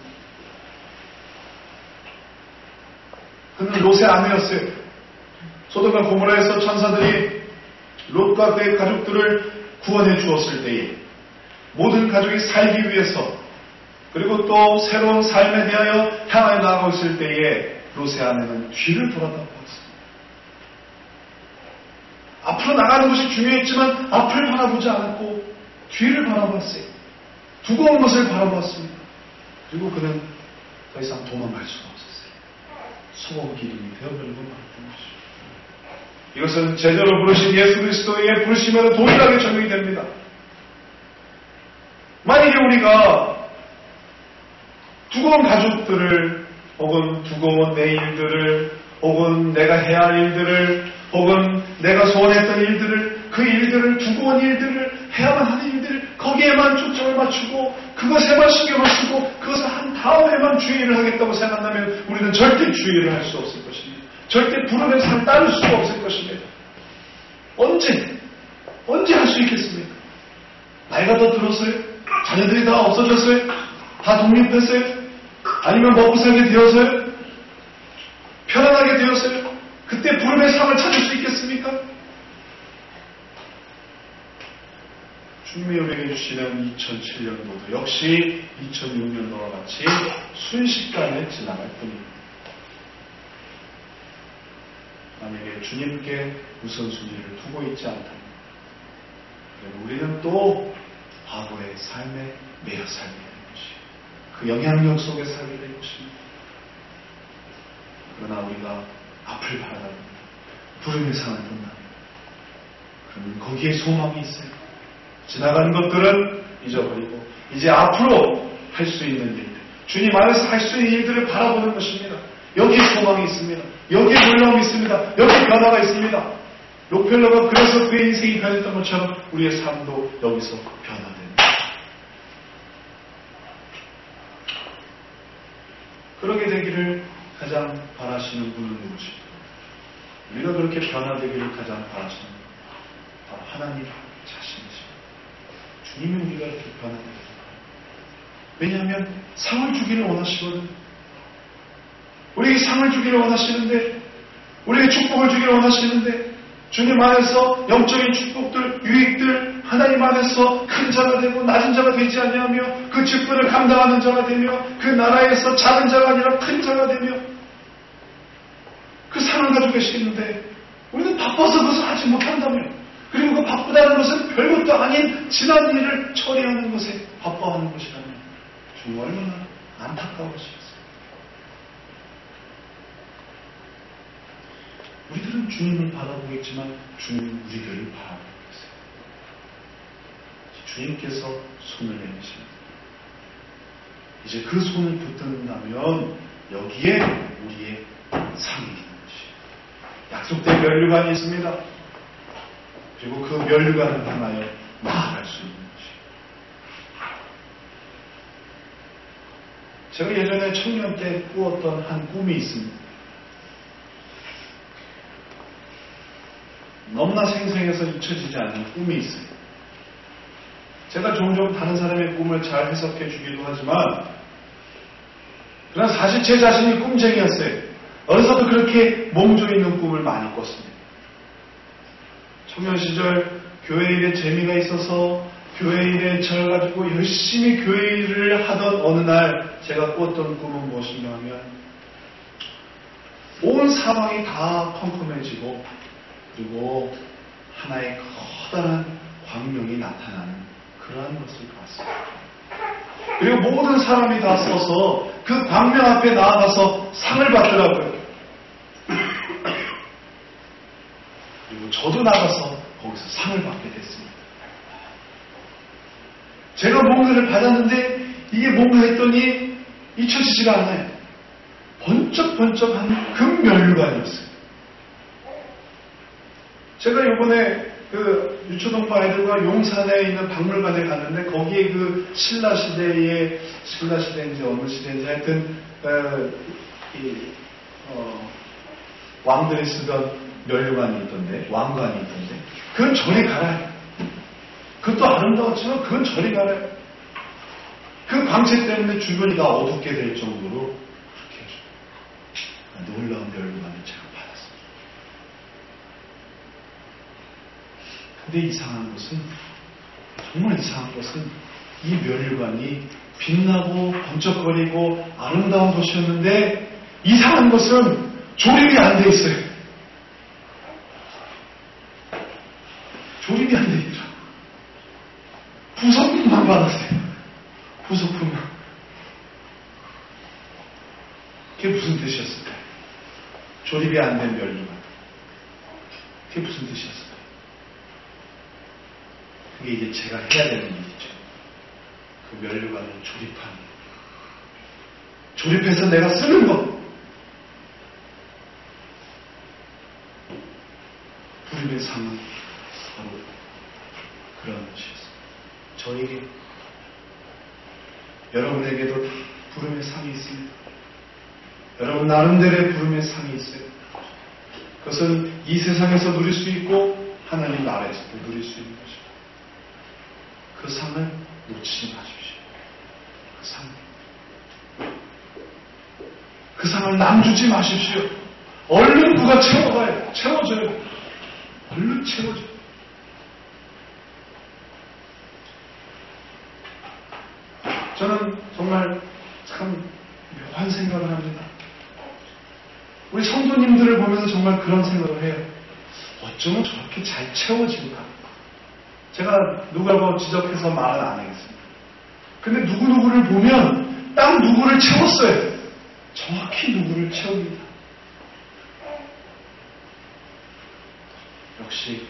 그는 롯의 아내였어요. 소돔과 고모라에서 천사들이 롯과 그의 가족들을 구원해 주었을 때에 모든 가족이 살기 위해서 그리고 또 새로운 삶에 대하여 향하여 나아가고 있을 때에 롯의 아내는 뒤를 돌아다보았습니다. 앞으로 나가는 것이 중요했지만 앞을 바라보지 않았고 뒤를 바라봤어요. 두고 온 것을 바라보았습니다. 그리고 그는 더 이상 도망갈 수가 없었어요. 소금 기름이 되어버리고 말았던 것이죠. 이것은 제대로 부르신 예수 그리스도의 부르심에도 동일하게 적용이 됩니다. 만약에 우리가 두고 온 가족들을 혹은 두고 온 내 일들을 혹은 내가 해야 할 일들을 혹은 내가 소원했던 일들을 그 일들을 두고 온 일들을 해야만 하는 일들을 거기에만 초점을 맞추고 그것에만 신경을 쓰고 그것을 한 다음에만 주의를 하겠다고 생각한다면 우리는 절대 주의를 할 수 없을 것입니다. 절대 부름의 상을 따를 수가 없을 것입니다. 언제? 언제 할 수 있겠습니까? 나이가 더 들었어요? 자녀들이 다 없어졌어요? 다 독립했어요? 아니면 먹고 살게 되어서요? 편안하게 되었어요? 그때 부름의 상을 찾을 수 있겠습니까? 주님이 우리에게 주시는 이천칠 년도도 역시 이천육 년도와 같이 순식간에 지나갈 뿐입니다. 만약에 주님께 우선순위를 두고 있지 않다면 우리는 또 과거의 삶에 매여 살게 될 것이에요. 그 영향력 속에 살게 될 것입니다. 그러나 우리가 앞을 바라봅니다. 부름의 상을 본다면 그러면 거기에 소망이 있어요. 지나간 것들은 잊어버리고 이제 앞으로 할 수 있는 일들, 주님 안에서 할 수 있는 일들을 바라보는 것입니다. 여기에 소망이 있습니다. 여기에 놀라움이 있습니다. 여기에 변화가 있습니다. 록펠러가 그래서 그의 인생이 변했던 것처럼 우리의 삶도 여기서 변화됩니다. 그러게 되기를 가장 바라시는 분은 누구십니까? 우리가 그렇게 변화되기를 가장 바라시는 분 바로 하나님 자신이십니다. 주님이 우리가 이렇게 변화되기를 바랍니다. 왜냐하면 상을 주기를 원하시거든요. 우리에게 상을 주기를 원하시는데 우리에게 축복을 주기를 원하시는데 주님 안에서 영적인 축복들, 유익들 하나님 안에서 큰 자가 되고 낮은 자가 되지 아니하며 그 직분을 감당하는 자가 되며 그 나라에서 작은 자가 아니라 큰 자가 되며 그 상을 가지고 계시는데 우리는 바빠서 그것을 하지 못한다면 그리고 그 바쁘다는 것은 별것도 아닌 지난 일을 처리하는 것에 바빠하는 것이라면 주님 얼마나 안타까우시겠어요. 우리들은 주님을 바라보겠지만 주님은 우리들을 바라보고 계세요. 주님께서 손을 내미십니다. 이제 그 손을 붙든다면 여기에 우리의 상이 있는 것이에요. 약속된 면류관이 있습니다. 그리고 그 면류관을 향하여 나아갈 수 있는 것이에요. 제가 예전에 청년 때 꾸었던 한 꿈이 있습니다. 너무나 생생해서 잊혀지지 않는 꿈이 있어요. 제가 종종 다른 사람의 꿈을 잘 해석해 주기도 하지만 그러나 사실 제 자신이 꿈쟁이였어요. 어려서도 그렇게 몸져 있는 꿈을 많이 꿨습니다. 청년 시절 교회 일에 재미가 있어서 교회 일에 져가지고 열심히 교회 일을 하던 어느 날 제가 꿨던 꿈은 무엇인가 하면 온 사방이 다 컴컴해지고 그리고 하나의 커다란 광명이 나타나는 그러한 것을 봤습니다. 그리고 모든 사람이 다 서서 그 광명 앞에 나아가서 상을 받더라고요. 그리고 저도 나가서 거기서 상을 받게 됐습니다. 제가 뭔가를 받았는데 이게 뭔가 했더니 잊혀지지가 않아요. 번쩍번쩍한 금면류관이었어요. 제가 이번에 그 유초동부 아이들과 용산에 있는 박물관에 갔는데 거기에 그 신라 시대의 신라 시대인지 어느 시대인지 하여튼 어, 이, 어, 왕들이 쓰던 면류관이 있던데 왕관이 있던데 그건 저리 가라요. 그것도 아름다웠지만 그건 저리 가라요. 그 광채 때문에 주변이 다 어둡게 될 정도로 그렇게 놀라운 면류관을 제가 받았습니다. 근데 이상한 것은 정말 이상한 것은 이 면류관이 빛나고 번쩍거리고 아름다운 것이었는데 이상한 것은 조립이 안 돼 있어요. 조립이 안 돼 있더라고요. 부속품만 받았어요. 부속품만. 그게 무슨 뜻이었을까요? 조립이 안 된 면류관. 그게 무슨 뜻이었을까요? 그게 이제 제가 해야 되는 일이죠. 그 면류관을 조립하는 것. 조립해서 내가 쓰는 것. 부름의 상은 바로 그런 것이었습니다. 저에게, 여러분에게도 다 부름의 상이 있습니다. 여러분 나름대로의 부름의 상이 있어요. 그것은 이 세상에서 누릴 수 있고 하나님 나라에서도 누릴 수 있는 것입니다. 그 상을 놓치지 마십시오. 그 상. 그 상을 남주지 마십시오. 얼른 누가 채워가요. 채워줘요. 얼른 채워줘요. 저는 정말 참 묘한 생각을 합니다. 우리 성도님들을 보면서 정말 그런 생각을 해요. 어쩌면 저렇게 잘 채워질까? 제가 누구라고 지적해서 말은 안 하겠습니다. 근데 누구누구를 보면 딱 누구를 채웠어요. 정확히 누구를 채웁니다. 역시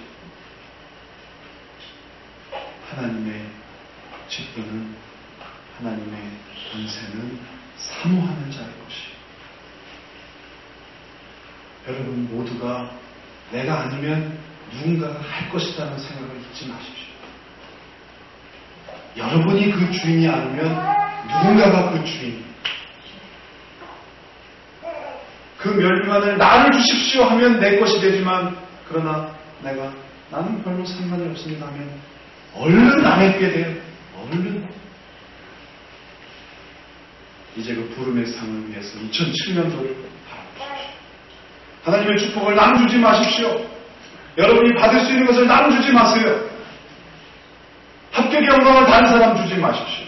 하나님의 직분은 하나님의 권세는 사모하는 자의 것이에요. 여러분 모두가 내가 아니면 누군가가 할 것이라는 생각을 잊지 마십시오. 여러분이 그 주인이 아니면 누군가가 그 주인. 그 면류관을 나를 주십시오 하면 내 것이 되지만 그러나 내가 나는 별로 상관이 없습니다 하면 얼른 남에게 돼요. 얼른. 이제 그 부름의 상을 위해서 이천칠 년도를 바라보십시오. 하나님의 축복을 나눠주지 마십시오. 여러분이 받을 수 있는 것을 나눠주지 마세요. 합격의 영광을 다른 사람 주지 마십시오.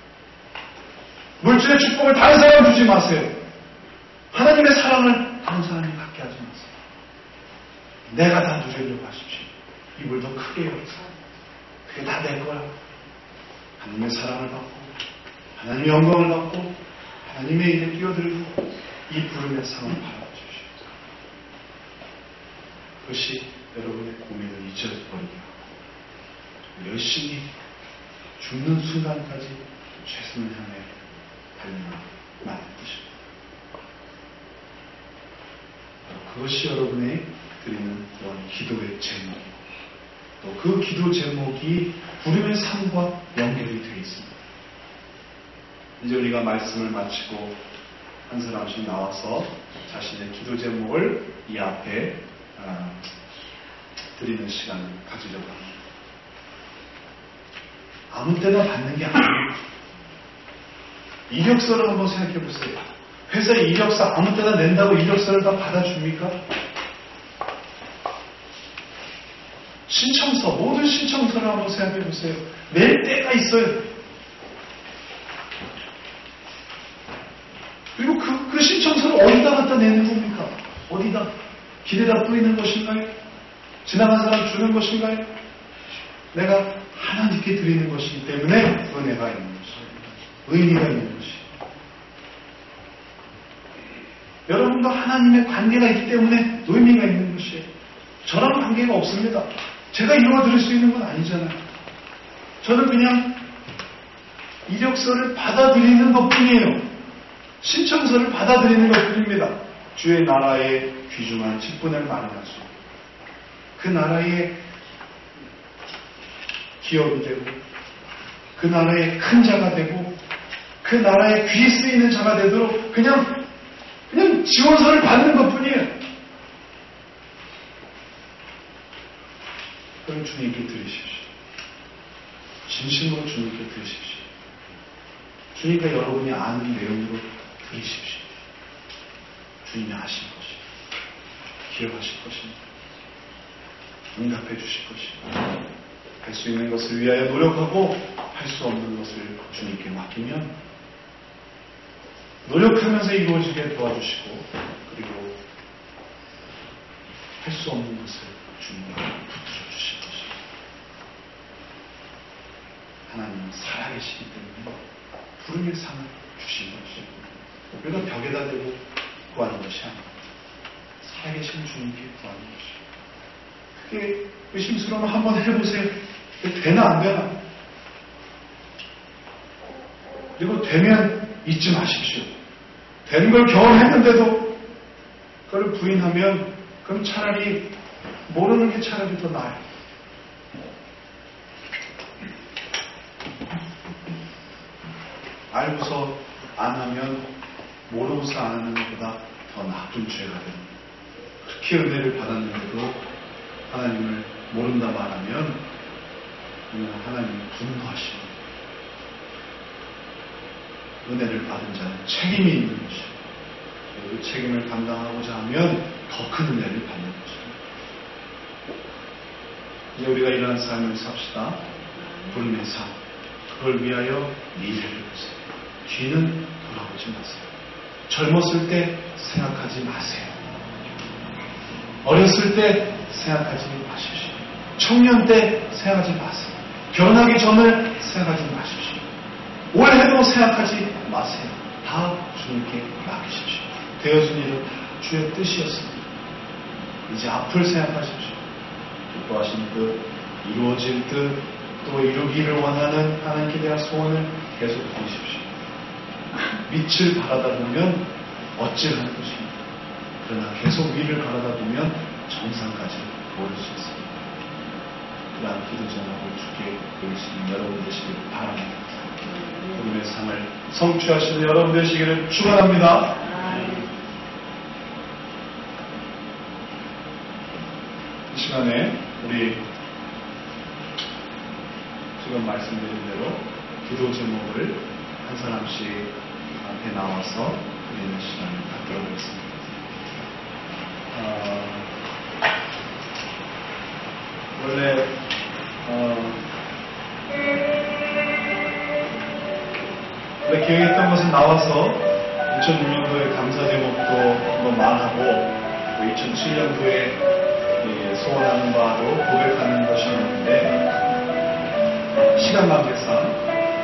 물질의 축복을 다른 사람 주지 마세요. 하나님의 사랑을 다른 사람이 갖게 하지 마세요. 내가 다 누리려고 하십시오. 입을 더 크게 열어서 그게 다 내 거야. 하나님의 사랑을 받고 하나님의 영광을 받고 하나님의 일에 뛰어들고 이 부름의 상을 바라보십시오. 그것이 여러분의 고민을 잊어버리게 하고 열심히 죽는 순간까지 최선을 향해 달려나가는 뜻입니다. 그것이 여러분의 드리는 그런 기도의 제목이고 또 그 기도 제목이 부름의 상과 연결이 되어 있습니다. 이제 우리가 말씀을 마치고 한 사람씩 나와서 자신의 기도 제목을 이 앞에 아, 드리는 시간을 가지려고 합니다. 아무 때나 받는 게 아니에요. 이력서를 한번 생각해 보세요. 회사에 이력서 아무 때나 낸다고 이력서를 다 받아줍니까? 신청서, 모든 신청서를 한번 생각해 보세요. 낼 때가 있어요. 그리고 그, 그 신청서를 어디다 갖다 내는 겁니까? 어디다? 길에다 뿌리는 것인가요? 지나간 사람 주는 것인가요? 내가 하나님께 드리는 것이기 때문에 은혜가 있는 것이에요. 의미가 있는 것이에요. 여러분도 하나님의 관계가 있기 때문에 의미가 있는 것이에요. 저랑 관계가 없습니다. 제가 이루어 드릴 수 있는 건 아니잖아요. 저는 그냥 이력서를 받아들이는 것뿐이에요. 신청서를 받아들이는 것뿐입니다. 주의 나라의 귀중한 직분을 마련할 수 있고 그 나라의 기업이 되고 그 나라의 큰 자가 되고 그 나라의 귀 쓰이는 자가 되도록 그냥 그냥 지원서를 받는 것뿐이에요. 그럼 주님께 드리십시오. 진심으로 주님께 드리십시오. 주님과 여러분이 아는 내용으로 드리십시오. 주님이 아실 것입니다. 기억하실 것입니다. 응답해 주실 것입니다. 할 수 있는 것을 위하여 노력하고 할 수 없는 것을 주님께 맡기면 노력하면서 이루어지게 도와주시고 그리고 할 수 없는 것을 주님께 붙들어 주실 것입니다. 하나님은 살아계시기 때문에 부름의 상을 주신 것이고 우리가 벽에다 대고 구하는 것이 아닙니다. 살아계신 주님께 구하는 것이고 그게 의심스러우면 한번 해보세요. 되나 안 되나? 그리고 되면 잊지 마십시오. 된 걸 경험했는데도 그걸 부인하면 그럼 차라리 모르는 게 차라리 더 나아요. 알고서 안 하면 모르고서 안 하는 것보다 더 나쁜 죄가 됩니다. 그렇게 은혜를 받았는데도 하나님을 모른다 말하면 하나님이 분노하십니다. 은혜를 받은 자는 책임이 있는 것입니다. 그 책임을 감당하고자 하면 더 큰 은혜를 받는 것입니다. 이제 우리가 이러한 삶을 삽시다. 부름의 삶. 그걸 위하여 미래를 보세요. 뒤는 돌아보지 마세요. 젊었을 때 생각하지 마세요. 어렸을 때 생각하지 마십시오. 청년 때 생각하지 마세요. 결혼하기 전을 생각하지 마십시오. 올해도 생각하지 마세요. 다 주님께 맡기십시오. 되어진 일은 다 주의 뜻이었습니다. 이제 앞을 생각하십시오. 기뻐하신 뜻, 이루어질 뜻, 또 이루기를 원하는 하나님께 대한 소원을 계속 드리십시오. 밑을 바라다 보면 어찌하는 것입니다. 그러나 계속 위를 바라다 보면 정상까지 오를 수 있습니다. 그러한 기도 제목을 주께 드리시는 여러분 되시길 바랍니다. 부름의 상을 성취하시는 여러분 되시기를 축원합니다. 이 시간에 우리 지금 말씀드린 대로 기도 제목을 한 사람씩 앞에 나와서 드리는 시간을 갖도록 하겠습니다. 어, 원래 어, 원래 계획했던 것은 나와서 이천육 년도에 감사 제목도 한번 말하고 또 이천칠 년도에 소원하는 바로 고백하는 것이었는데 시간 관계상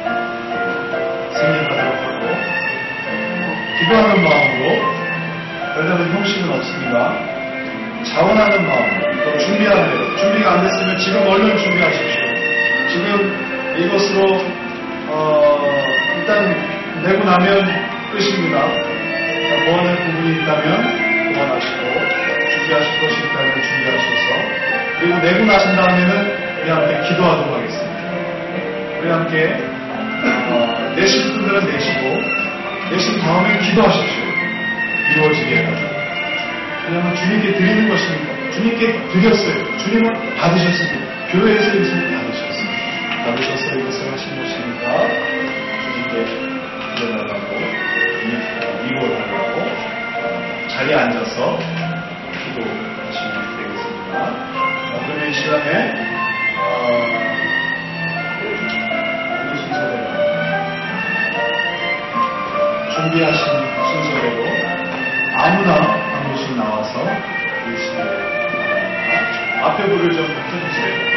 승리하도록 하고 기도하는 마음으로 별다른 형식은 없습니다. 자원하는 마음으로 또 준비하는 대로 준비가 안 됐으면 지금 얼른 준비하십시오. 지금 이것으로 어, 일단 내고 나면 끝입니다. 보완할 부분이 있다면 보완하시고 준비하실 것이 있다면 준비하셔서 그리고 내고 나신 다음에는 우리 함께 기도하도록 하겠습니다. 우리 함께 어, 내실 분들은 내시고 내신 다음에 기도하십시오. 이루어지게 해가지고. 왜냐하면 주님께 드리는 것이니까. 주님께 드렸어요. 주님은 받으셨습니다. 교회에서 이것을 받으셨습니다. 받으셔서 이것을 하신 것이니까 주님께 기도달라고 이루어달라고 자리에 앉아서 기도하시면 되겠습니다. 그러면 이 시간 다음에 어, 어느 순서대로 준비하신 순서대로 아무나 한 분씩 나와서 읽으시기 바랍니다. 앞에 불을 좀 켜주세요.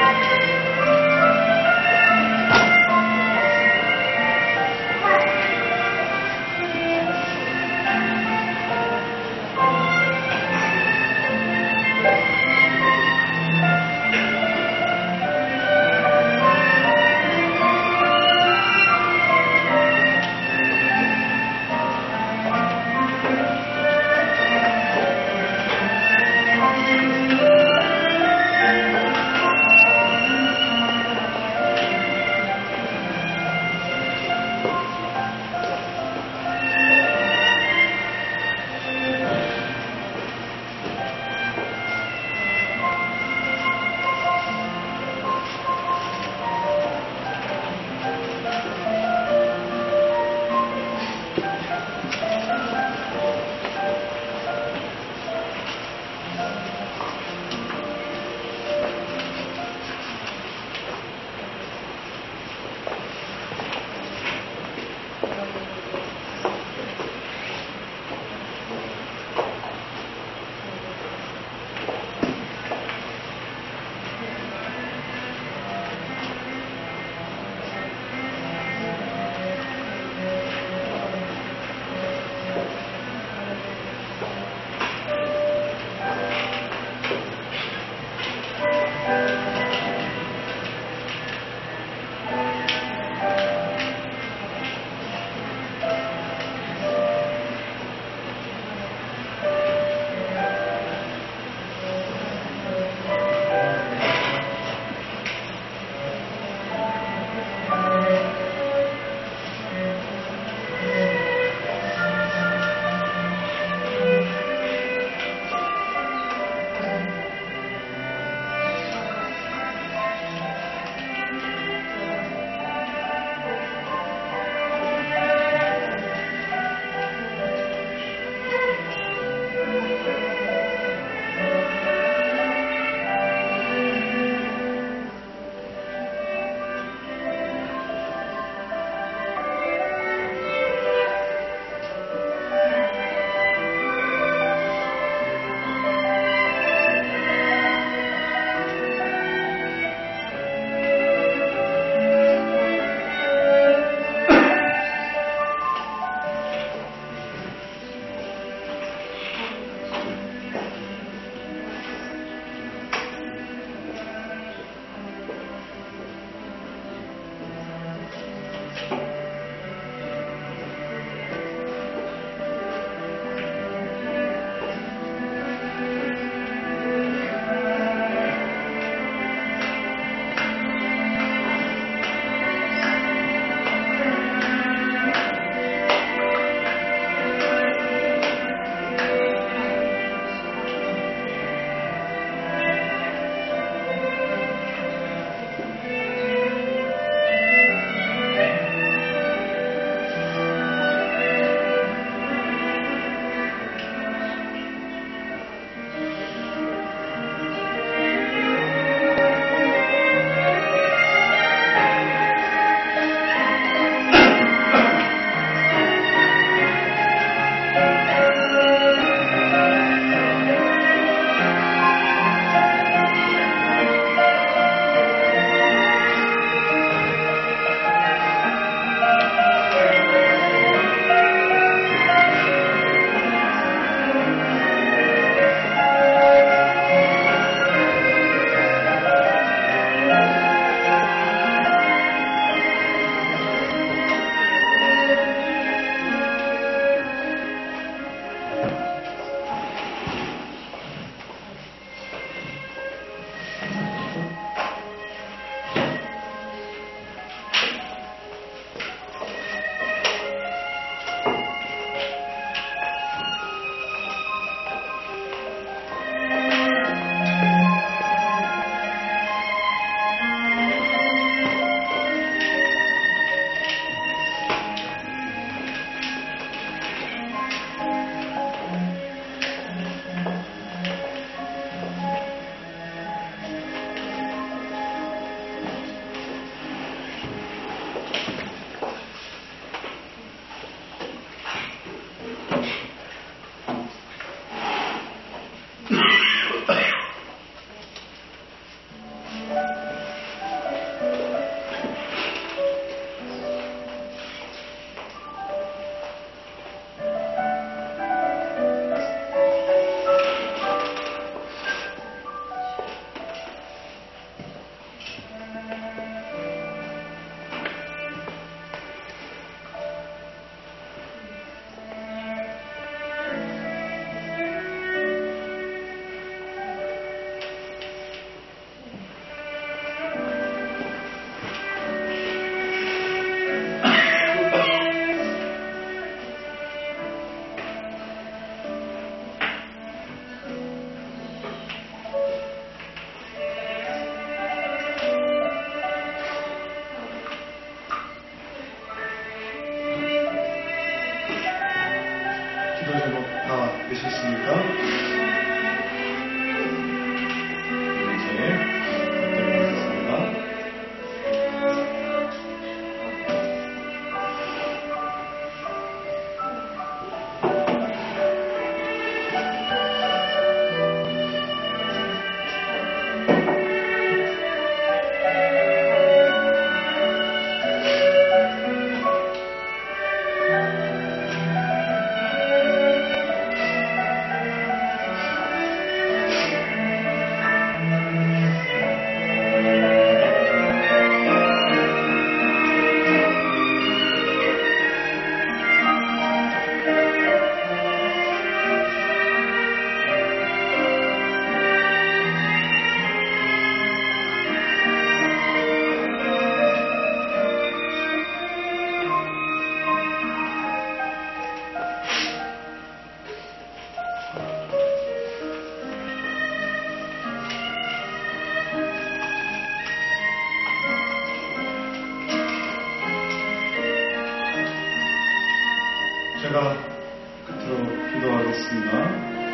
제가 끝으로 기도하겠습니다.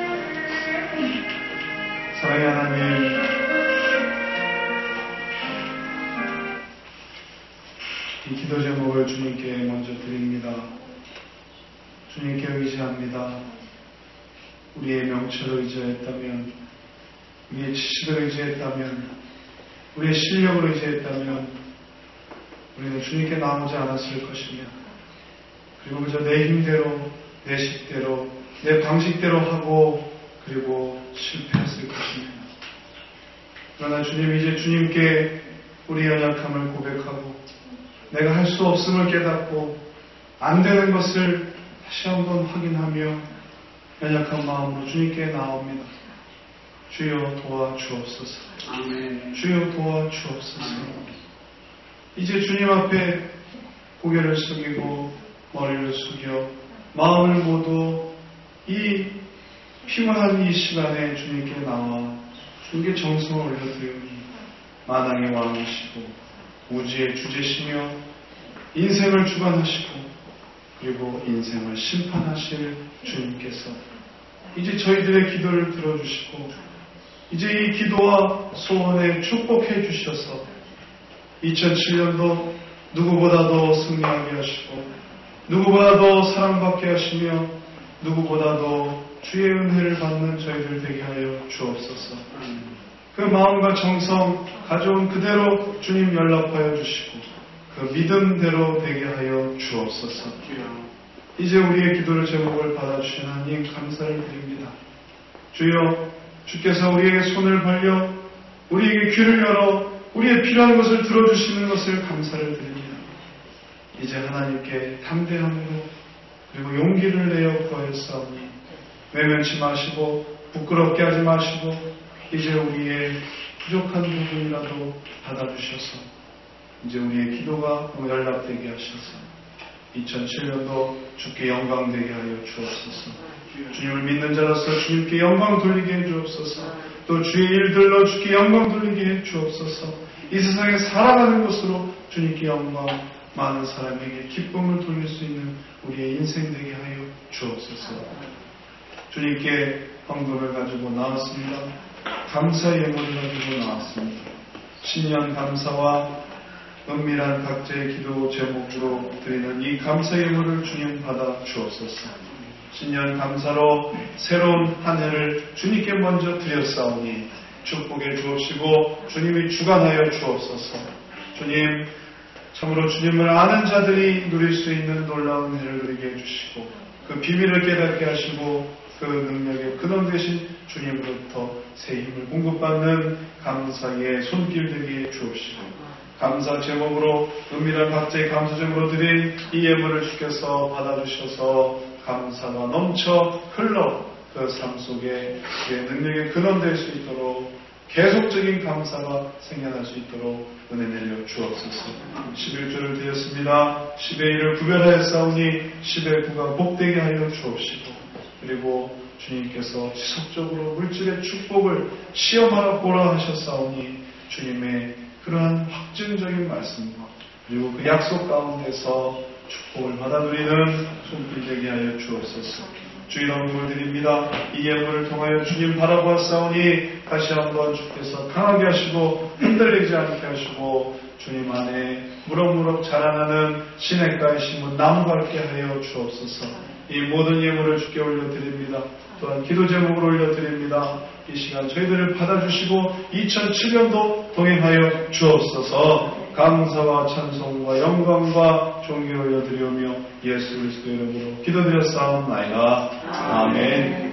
사랑의 하나님, 이 기도 제목을 주님께 먼저 드립니다. 주님께 의지합니다. 우리의 명철을 의지했다면, 우리의 지식을 의지했다면, 우리의 실력을 의지했다면 우리는 주님께 나오지 않았을 것이며, 그리고 그저 내 힘대로, 내 식대로, 내 방식대로 하고 그리고 실패했을 것입니다. 그러나 주님, 이제 주님께 우리 연약함을 고백하고 내가 할 수 없음을 깨닫고 안 되는 것을 다시 한번 확인하며 연약한 마음으로 주님께 나옵니다. 주여 도와주옵소서. 아멘. 주여 도와주옵소서. 이제 주님 앞에 고개를 숙이고 머리를 숙여 마음을 모두 이 피곤한 이 시간에 주님께 나와 주님께 정성을 올려드리오니, 만왕의 왕이시고 우주의 주제시며 인생을 주관하시고 그리고 인생을 심판하실 주님께서 이제 저희들의 기도를 들어주시고 이제 이 기도와 소원에 축복해 주셔서 이천칠 년도 누구보다도 승리하게 하시고 누구보다도 사랑받게 하시며 누구보다도 주의 은혜를 받는 저희들 되게 하여 주옵소서. 그 마음과 정성 가져온 그대로 주님 연락하여 주시고 그 믿음대로 되게 하여 주옵소서. 이제 우리의 기도를 제목을 받아주신 하나님 감사를 드립니다. 주여, 주께서 우리에게 손을 벌려 우리에게 귀를 열어 우리의 필요한 것을 들어주시는 것을 감사를 드립니다. 이제 하나님께 담대함으로 그리고 용기를 내어 구하였사오니 외면치 마시고 부끄럽게 하지 마시고 이제 우리의 부족한 부분이라도 받아주셔서 이제 우리의 기도가 연락되게 하셔서 이천칠 년도 주께 영광 되게 하여 주옵소서. 주님을 믿는 자로서 주님께 영광 돌리게 해 주옵소서. 또 주의 일들로 주께 영광 돌리게 해 주옵소서. 이 세상에 살아가는 것으로 주님께 영광, 많은 사람에게 기쁨을 돌릴 수 있는 우리의 인생 되게 하여 주옵소서. 주님께 헌금을 가지고 나왔습니다. 감사의 예물을 가지고 나왔습니다. 신년 감사와 은밀한 각자의 기도 제목으로 드리는 이 감사의 예물을 주님 받아 주옵소서. 신년 감사로 새로운 한 해를 주님께 먼저 드렸사오니 축복해 주옵시고 주님이 주관하여 주옵소서. 주님, 참으로 주님을 아는 자들이 누릴 수 있는 놀라운 은혜를 누리게 해주시고 그 비밀을 깨닫게 하시고 그 능력의 근원 되신 주님으로부터 새 힘을 공급받는 감사의 손길 되게 해 주옵시고 감사 제목으로 은밀한 각자의 감사 제목으로 드린 이 예물을 주께서 받아주셔서 감사가 넘쳐 흘러 그 삶 속에 그의 능력의 근원 될 수 있도록 계속적인 감사가 생겨날 수 있도록 은혜 내려 주옵소서. 십일 조를 드렸습니다. 십의 일을 구별하였사오니 십의 구가 복되게 하여 주옵시고 그리고 주님께서 지속적으로 물질의 축복을 시험하라 보라 하셨사오니 주님의 그러한 확증적인 말씀과 그리고 그 약속 가운데서 축복을 받아 누리는 손길 되게 하여 주옵소서. 주의 헌금을 드립니다. 이 예물을 통하여 주님 바라보았사오니 다시 한번 주께서 강하게 하시고 흔들리지 않게 하시고 주님 안에 무럭무럭 자라나는 시냇가에 심은 나무 같게 하여 주옵소서. 이 모든 예물을 주께 올려드립니다. 또한 기도 제목으로 올려드립니다. 이 시간 저희들을 받아주시고 이천칠 년도 동행하여 주옵소서. 감사와 찬송과 영광과 존귀 올려드리오며 예수 그리스도 이름으로 기도드렸사옵나이다. 아멘.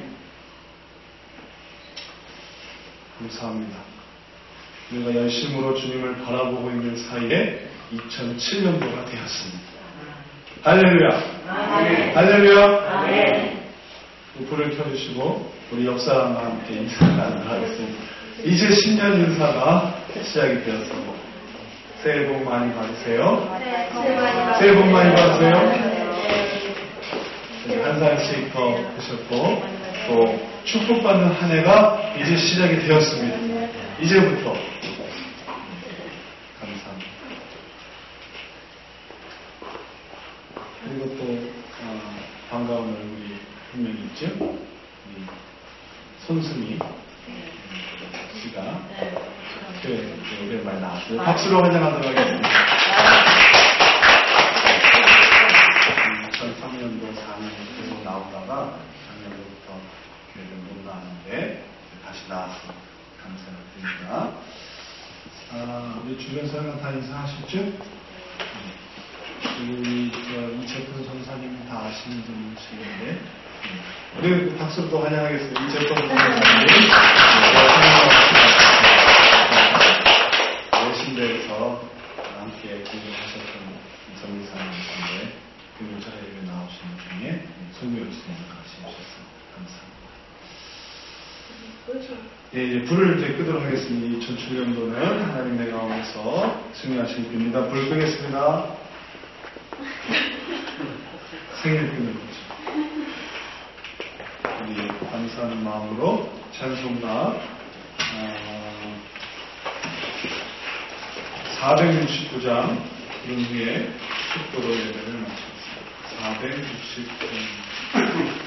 감사합니다. 우리가 열심으로 주님을 바라보고 있는 사이에 이천칠 년도가 되었습니다. 할렐루야. 아멘. 할렐루야. 아멘. 불을 켜주시고 우리 옆 사람과 함께 인사를 나누도록 하겠습니다. 이제 신년 인사가 시작이 되었습니다. 새해 복 많이 받으세요. 네, 새해 복 많이 받으세요. 네, 한 살씩 더 드셨고 또 축복받는 한 해가 이제 시작이 되었습니다. 이제부터 감사합니다. 그리고 또 어, 반가운 하시겠죠? 우리 손승희 씨가 교회 오랜만에 나왔어요. 박수로 환영하도록 하겠습니다. 이천삼 년도, 사 년도 계속 나오다가 작년부터 교회를 못 나왔는데 다시 나와서 감사를 드립니다. 아, 우리 주변 사람은 다 인사하셨죠? 네. 그리고 우리 이철권 전사님 다 아시는 분이시는데 네. 우리 박수로 또 환영하겠습니다. 이철권 전사님 외신대에서 함께 공부하셨던 전사님이신데 오늘 자리에 나오신 중에 송미영 씨님 같이 오셨습니다. 감사합니다. 예, 이제 불을 이제 끄도록 하겠습니다. 이천칠 년도는 하나님 내 가운데서 승리하실 때입니다. 불 끄겠습니다. 생일 끄는 거죠. 우리 감사하는 마음으로 찬송가 어, 사백육십구 장 그런 후에 축도로 예배를 마치겠습니다. 사백육십구 장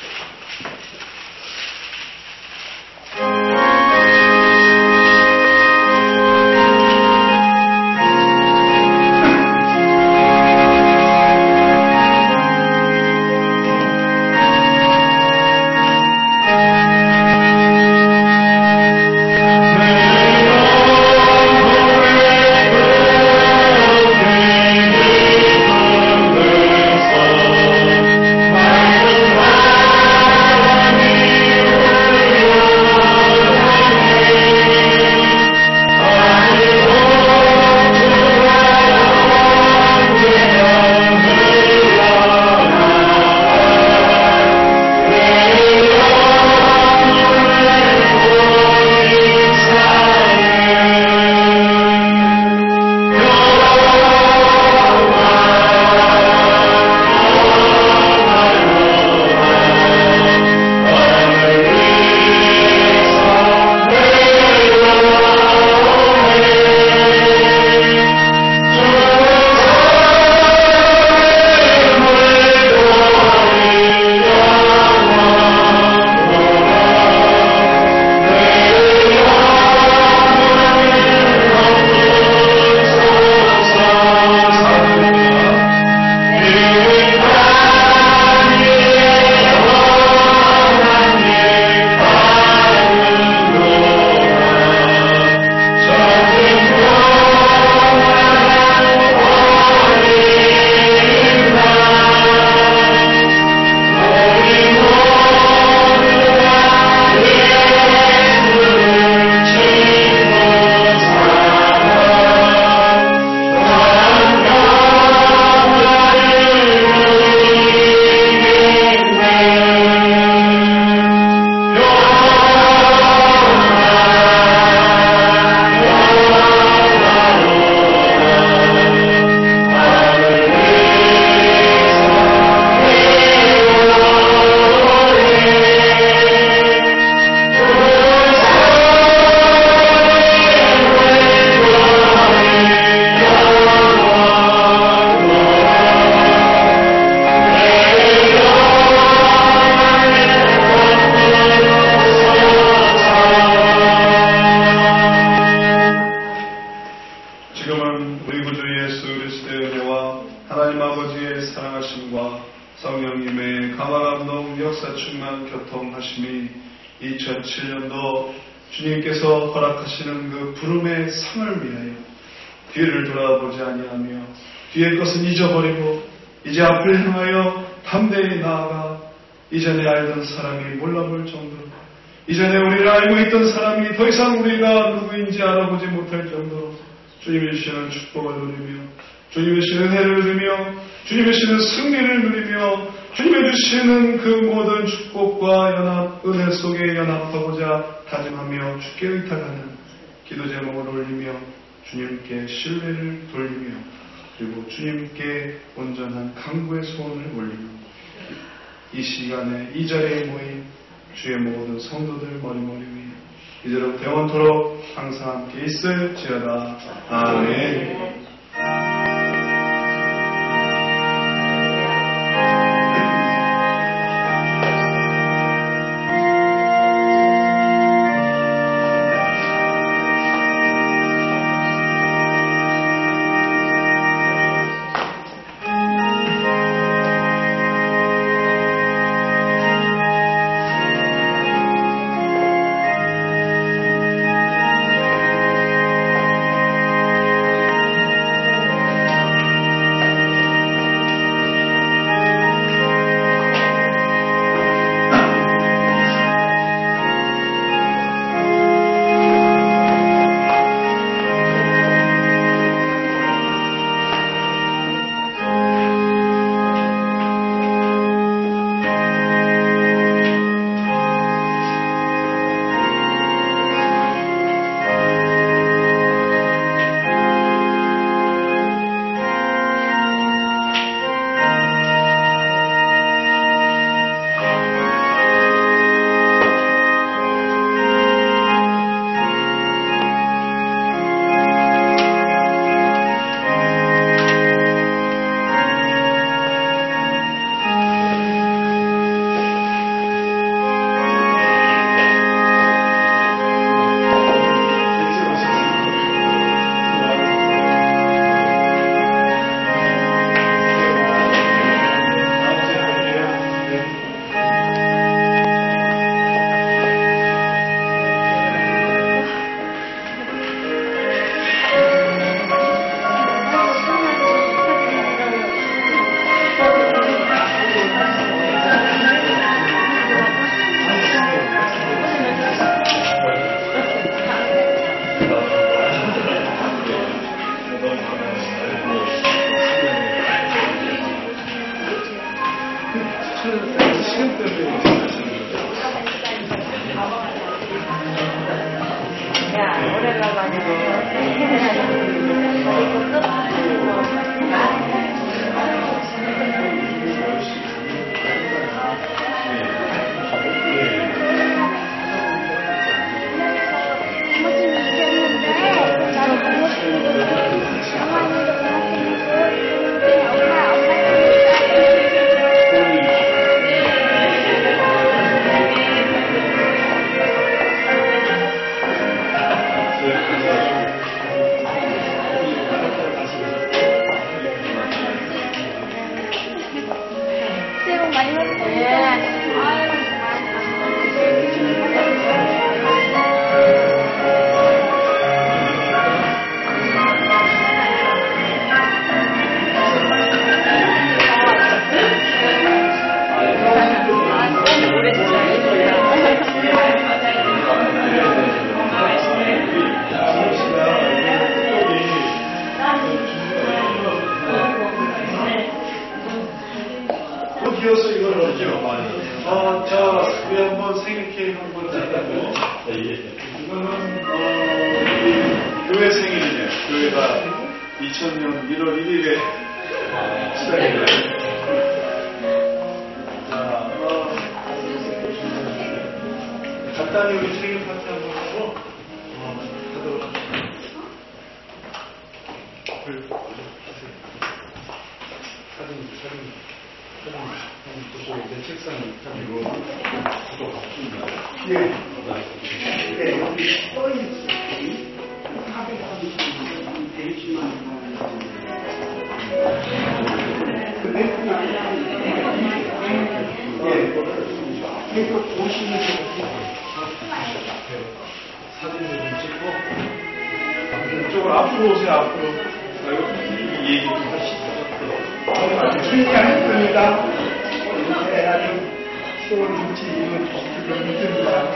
이천칠 년도 주님께서 허락하시는 그 부름의 상을 위하여 뒤를 돌아보지 아니하며 뒤의 것은 잊어버리고 이제 앞을 향하여 담대히 나아가 이전에 알던 사람이 몰라볼 정도로 이전에 우리를 알고 있던 사람이 더 이상 우리가 누구인지 알아보지 못할 정도로 주님의 주시는 축복을 누리며 주님의 주시는 은혜를 누리며 주님의 주시는 승리를 누리며 주님의 주시는 그 모든 축복과 연합, 은혜 속에 연합하고자 다짐하며 주께 의탁하는 기도 제목을 올리며 주님께 신뢰를 돌리며 그리고 주님께 온전한 간구의 소원을 올리며 이 시간에 이 자리에 모인 주의 모든 성도들 머리머리 위에 이제로부터 영원토록 항상 함께 있을지어다. 아멘. 이쪽으로 앞으로 오세요, 앞으로. 이 얘기 좀 하시죠. 준비하는 겁니다. 네, 아주 좋은 정치인은 지금 믿습니다.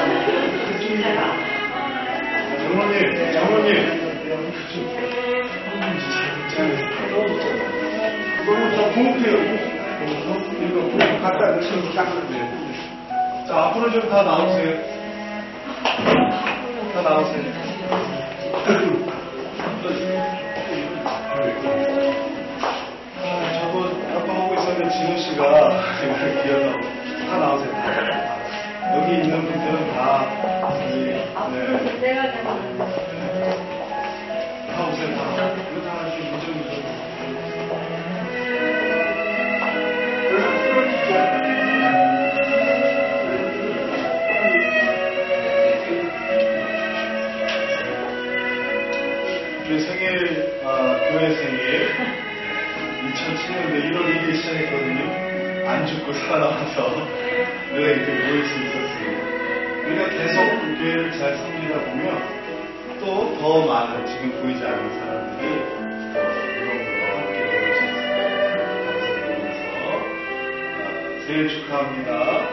장모님, 장모님. 이거는 저 봉투예요. 이거 봉투 갖다 치고 닦는데. 자, 앞으로 좀 다 나오세요. 다 나오세요. 아, 저거 아까 하고 있었는데 진우 씨가 이렇게 기어서 다 나오세요. 다. 여기 있는 분들은 다 우리 네. 다 오세요. 다. 이거 다 이렇게 무정무정. 저희 생일, 아, 교회 생일 이천칠 년도 일월 일일에 시작했거든요. 안 죽고 살아나와서 내가 이렇게 모일 수 있었어요. 우리가 계속 그 교회를 잘 섬기다 보면 또 더 많은 지금 보이지 않는 사람들이 또 무럭무럭 함께 모일 수 있습니다. 감사드리면서 생일 축하합니다.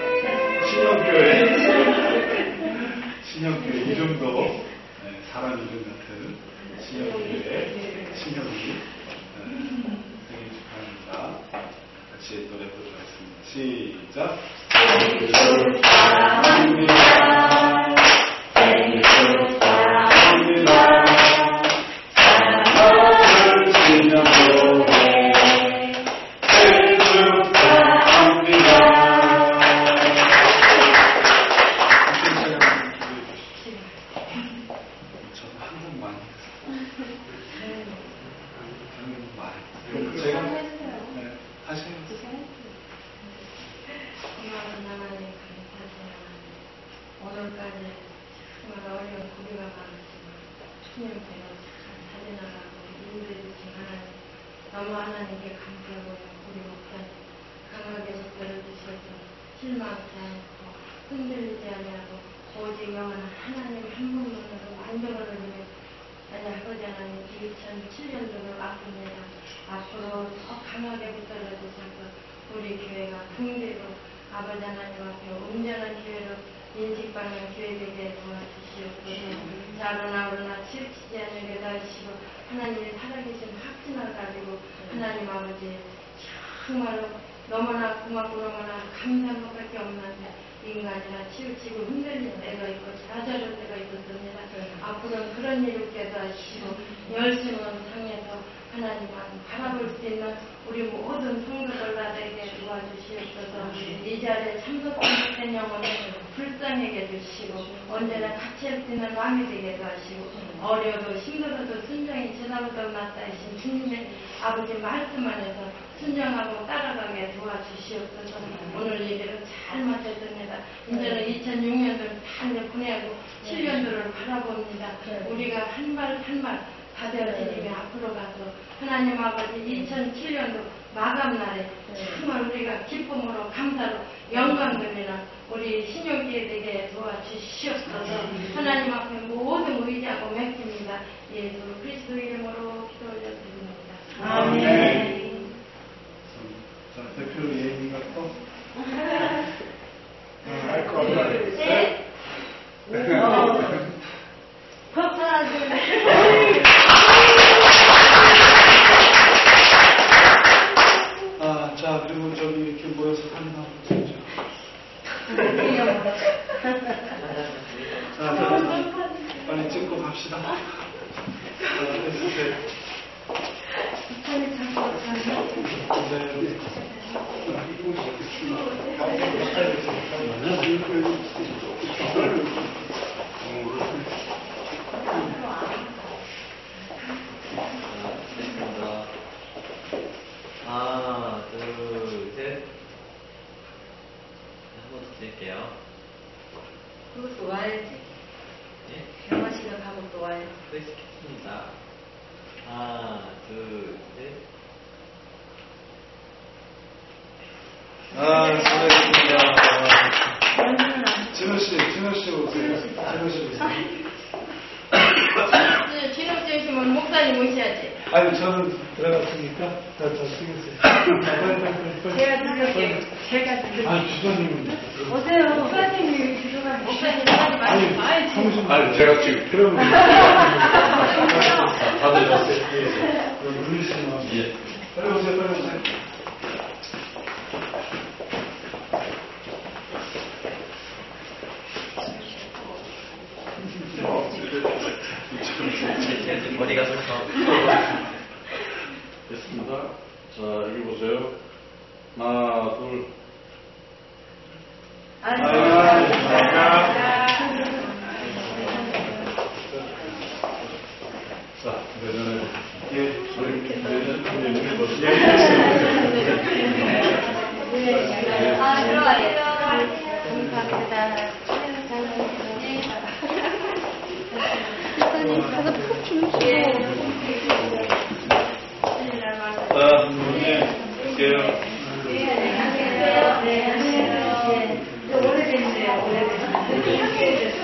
신영교회 신영교회 이름도 네, 사람 이름 같은 신영교회 신영이 생일 축하합니다. 같이 노래 부르도록 하겠습니다. 시작. 생일 축하합니다. 생일 축하합니다. 사랑하는 신영교회 생일 축하합니다. 저도 한국 많이 했어요. 한국 많이. 제가 네, 하시는 고마운 하나님 감사드려요. 오늘까지 정말 어려운 고비가 많았지만 수년대로 잘 살려나가고 인도해주신 하나님 너무 하나님께 감사하고 우리 목사님 강하게 붙들어주셔서 실망치 않고 흔들리지 아니하고 오직 영원한 하나님 한 분만으로 만족을 누리며 아버지 하나님 이천칠 년도로 왔습니다. 앞으로 더 강하게 붙들어주셔서 우리 교회가 풍대로 아버지 하나님 앞에 온전한 교회로 인식받는 교회되게 도와주시옵소서. 자로나 오르나 치우치지 않으게 하시고 하나님의 살아계신 확신을 가지고 하나님 아버지 정말로 너무나 고맙고 너무나 감사한 것밖에 없는데 인간이나 치우치고 흔들릴 때가 있고 좌절할 때가 있었습니다. 앞으로 앞으로는 그런 일 없게 하시고 열심은 상에서 하나님만 바라볼 수 있는 우리 모든 성도들에게 도와주시옵소서. 이 자리에 참석된 영혼을 불쌍하게 해주시고 언제나 같이 할 수 있는 마음이 되게 하시고 어려도 힘들어도 순종이 지나보다 낫다 하신 주님의 아버지 말씀 안에서 순종하고 따라가게 도와주시옵소서. 오늘 예배를 잘 마쳤습니다. 이제는 이천육 년도를 다 보내고 칠 년도를 바라봅니다. 우리가 한 말 한 말 받아들이며 앞으로 가서 하나님 아버지 이천칠 년도 마감날에 정말 우리가 기쁨으로 감사로 영광드리는 우리 신용기에 되게 도와주시옵소서. 하나님 앞에 모든 의지하고 맺습니다. 예수 그리스도 이름으로 기도 올려드립니다. 아멘. 자, 대표 예인이가 또 할 거 없나? 셋. 하나, 둘, 아, 자, 그리고 저기 이렇게 모여서 사진 한번 찍자. 자, 자, 자, 빨리 찍고 갑시다. 자, 해주세요. 됐습니다. 하나, 둘, 셋. 한 번 더 드릴게요. 그것도 와야지. 예? 병원식을 가고 또 와요. 네, 시켰습니다. 하나, 둘, 셋. 아, 수고하셨습니다. 진호 씨, 진호 씨 오세요. 진호 씨 오세요. 진호 씨 오시면 목사님 오셔야지. 아니, 저는 들어갔으니까 더, 더 쓰겠어요. 제가 드릴게요. 제가 드릴게요. 아니, 주선님은. 오세요. 목사님이 들어가. 목사님 들어가지 마시고. 사무실. 아니, 제가 지금. 그럼. 다들 왔어요. 그럼 물리시면. 예. 빨리 오세요, 빨리 오세요. 제 머리가 서서. 됐습니다. 자, 여기 보세요. 하나, 둘. 자, 내년에. 예. 내년에 보세요. 아, 들어와요. 감사합니다. 가서 푹 주무시고. 자, 네, 할게요. 네, 안녕하세요. 네, 안녕하세요. 오래됐네요, 오래됐네요.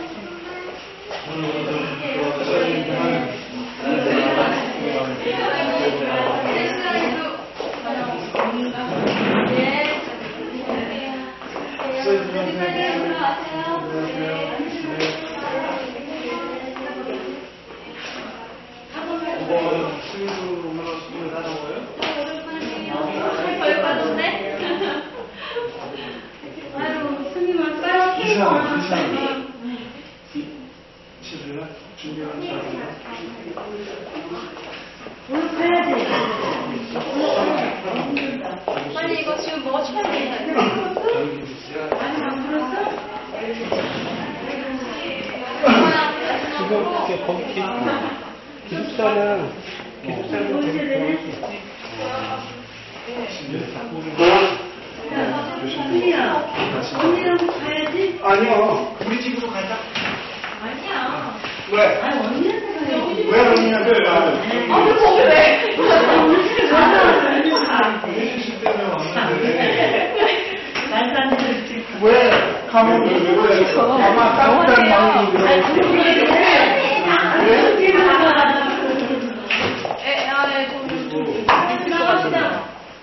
빨리 이거 지금 뭐 쳐야 돼? 아니, 안 불었어? 지금 이렇게 거기 기숙사는 기숙사는 되게 들어갈 수 있어. 언니야, 언니랑 가야지. 아니요, 우리 집으로 가자. 아니야. 왜? 아니, 언니한테 가야지. 왜 언니한테 가? 아, 그럼 거기 왜? 오늘 집에 가자. 해주실 때문에 왔는데. 말도 안 되는 집. 왜? 가면 왜 그래? 아마 따뜻한 마음이 들어. 에, 아, 네, 좀, 좀. 들어갑시다.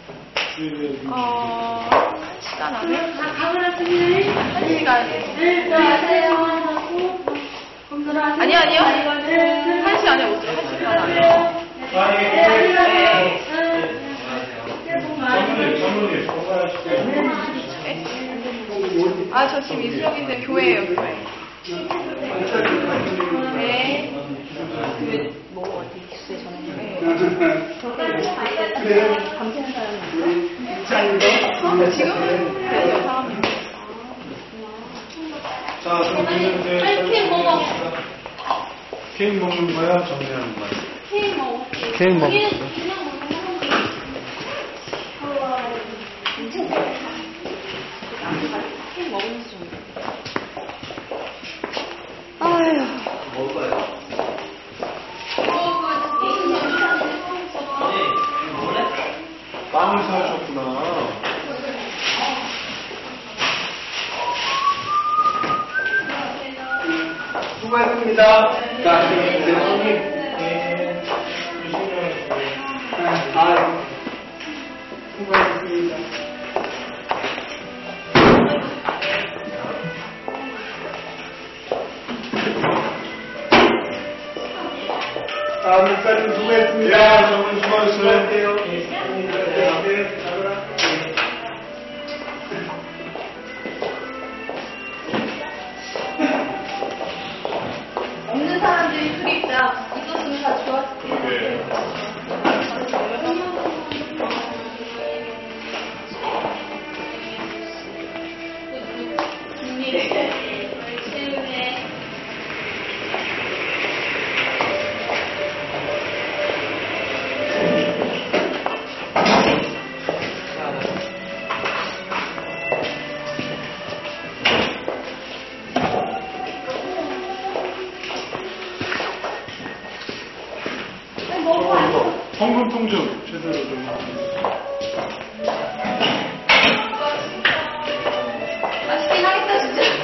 어, 한 시간 안에? 다 가버렸으니. 한 시간. 네, 들어가세요. 들어가세요. 아니, 아니요. 네, 한 시간 안에 못 들어, 한 시간 안에. 네, 전문님, 전문님, 건강하십시오. 아, 저 지금 이수영인데 교회예요, 교회. 네. 특별히 우리 짱도 지금은 그래요, 사람이. 자, 그럼 우리는 이제 케이크 먹어. 케이크 먹는 거야? 정리하는 거야? 케이크 먹어. 케이크 먹어. 그냥 먹는 거. 케이크 먹으면서 좀. 아휴. 먹어요. 빵을 사주셨구나. 수고했습니다. 자, 이제 손님. 네. 아, 수고했습니다. 아, 목사님 수고했습니다. 예, 저분 수고하셨어요. 수고하세요. 네, 네, 가라. 없는 사람들이 수립자 있었으면 다 좋았을 텐데. 준비를 채우네. 성금 통증 제대로 좀.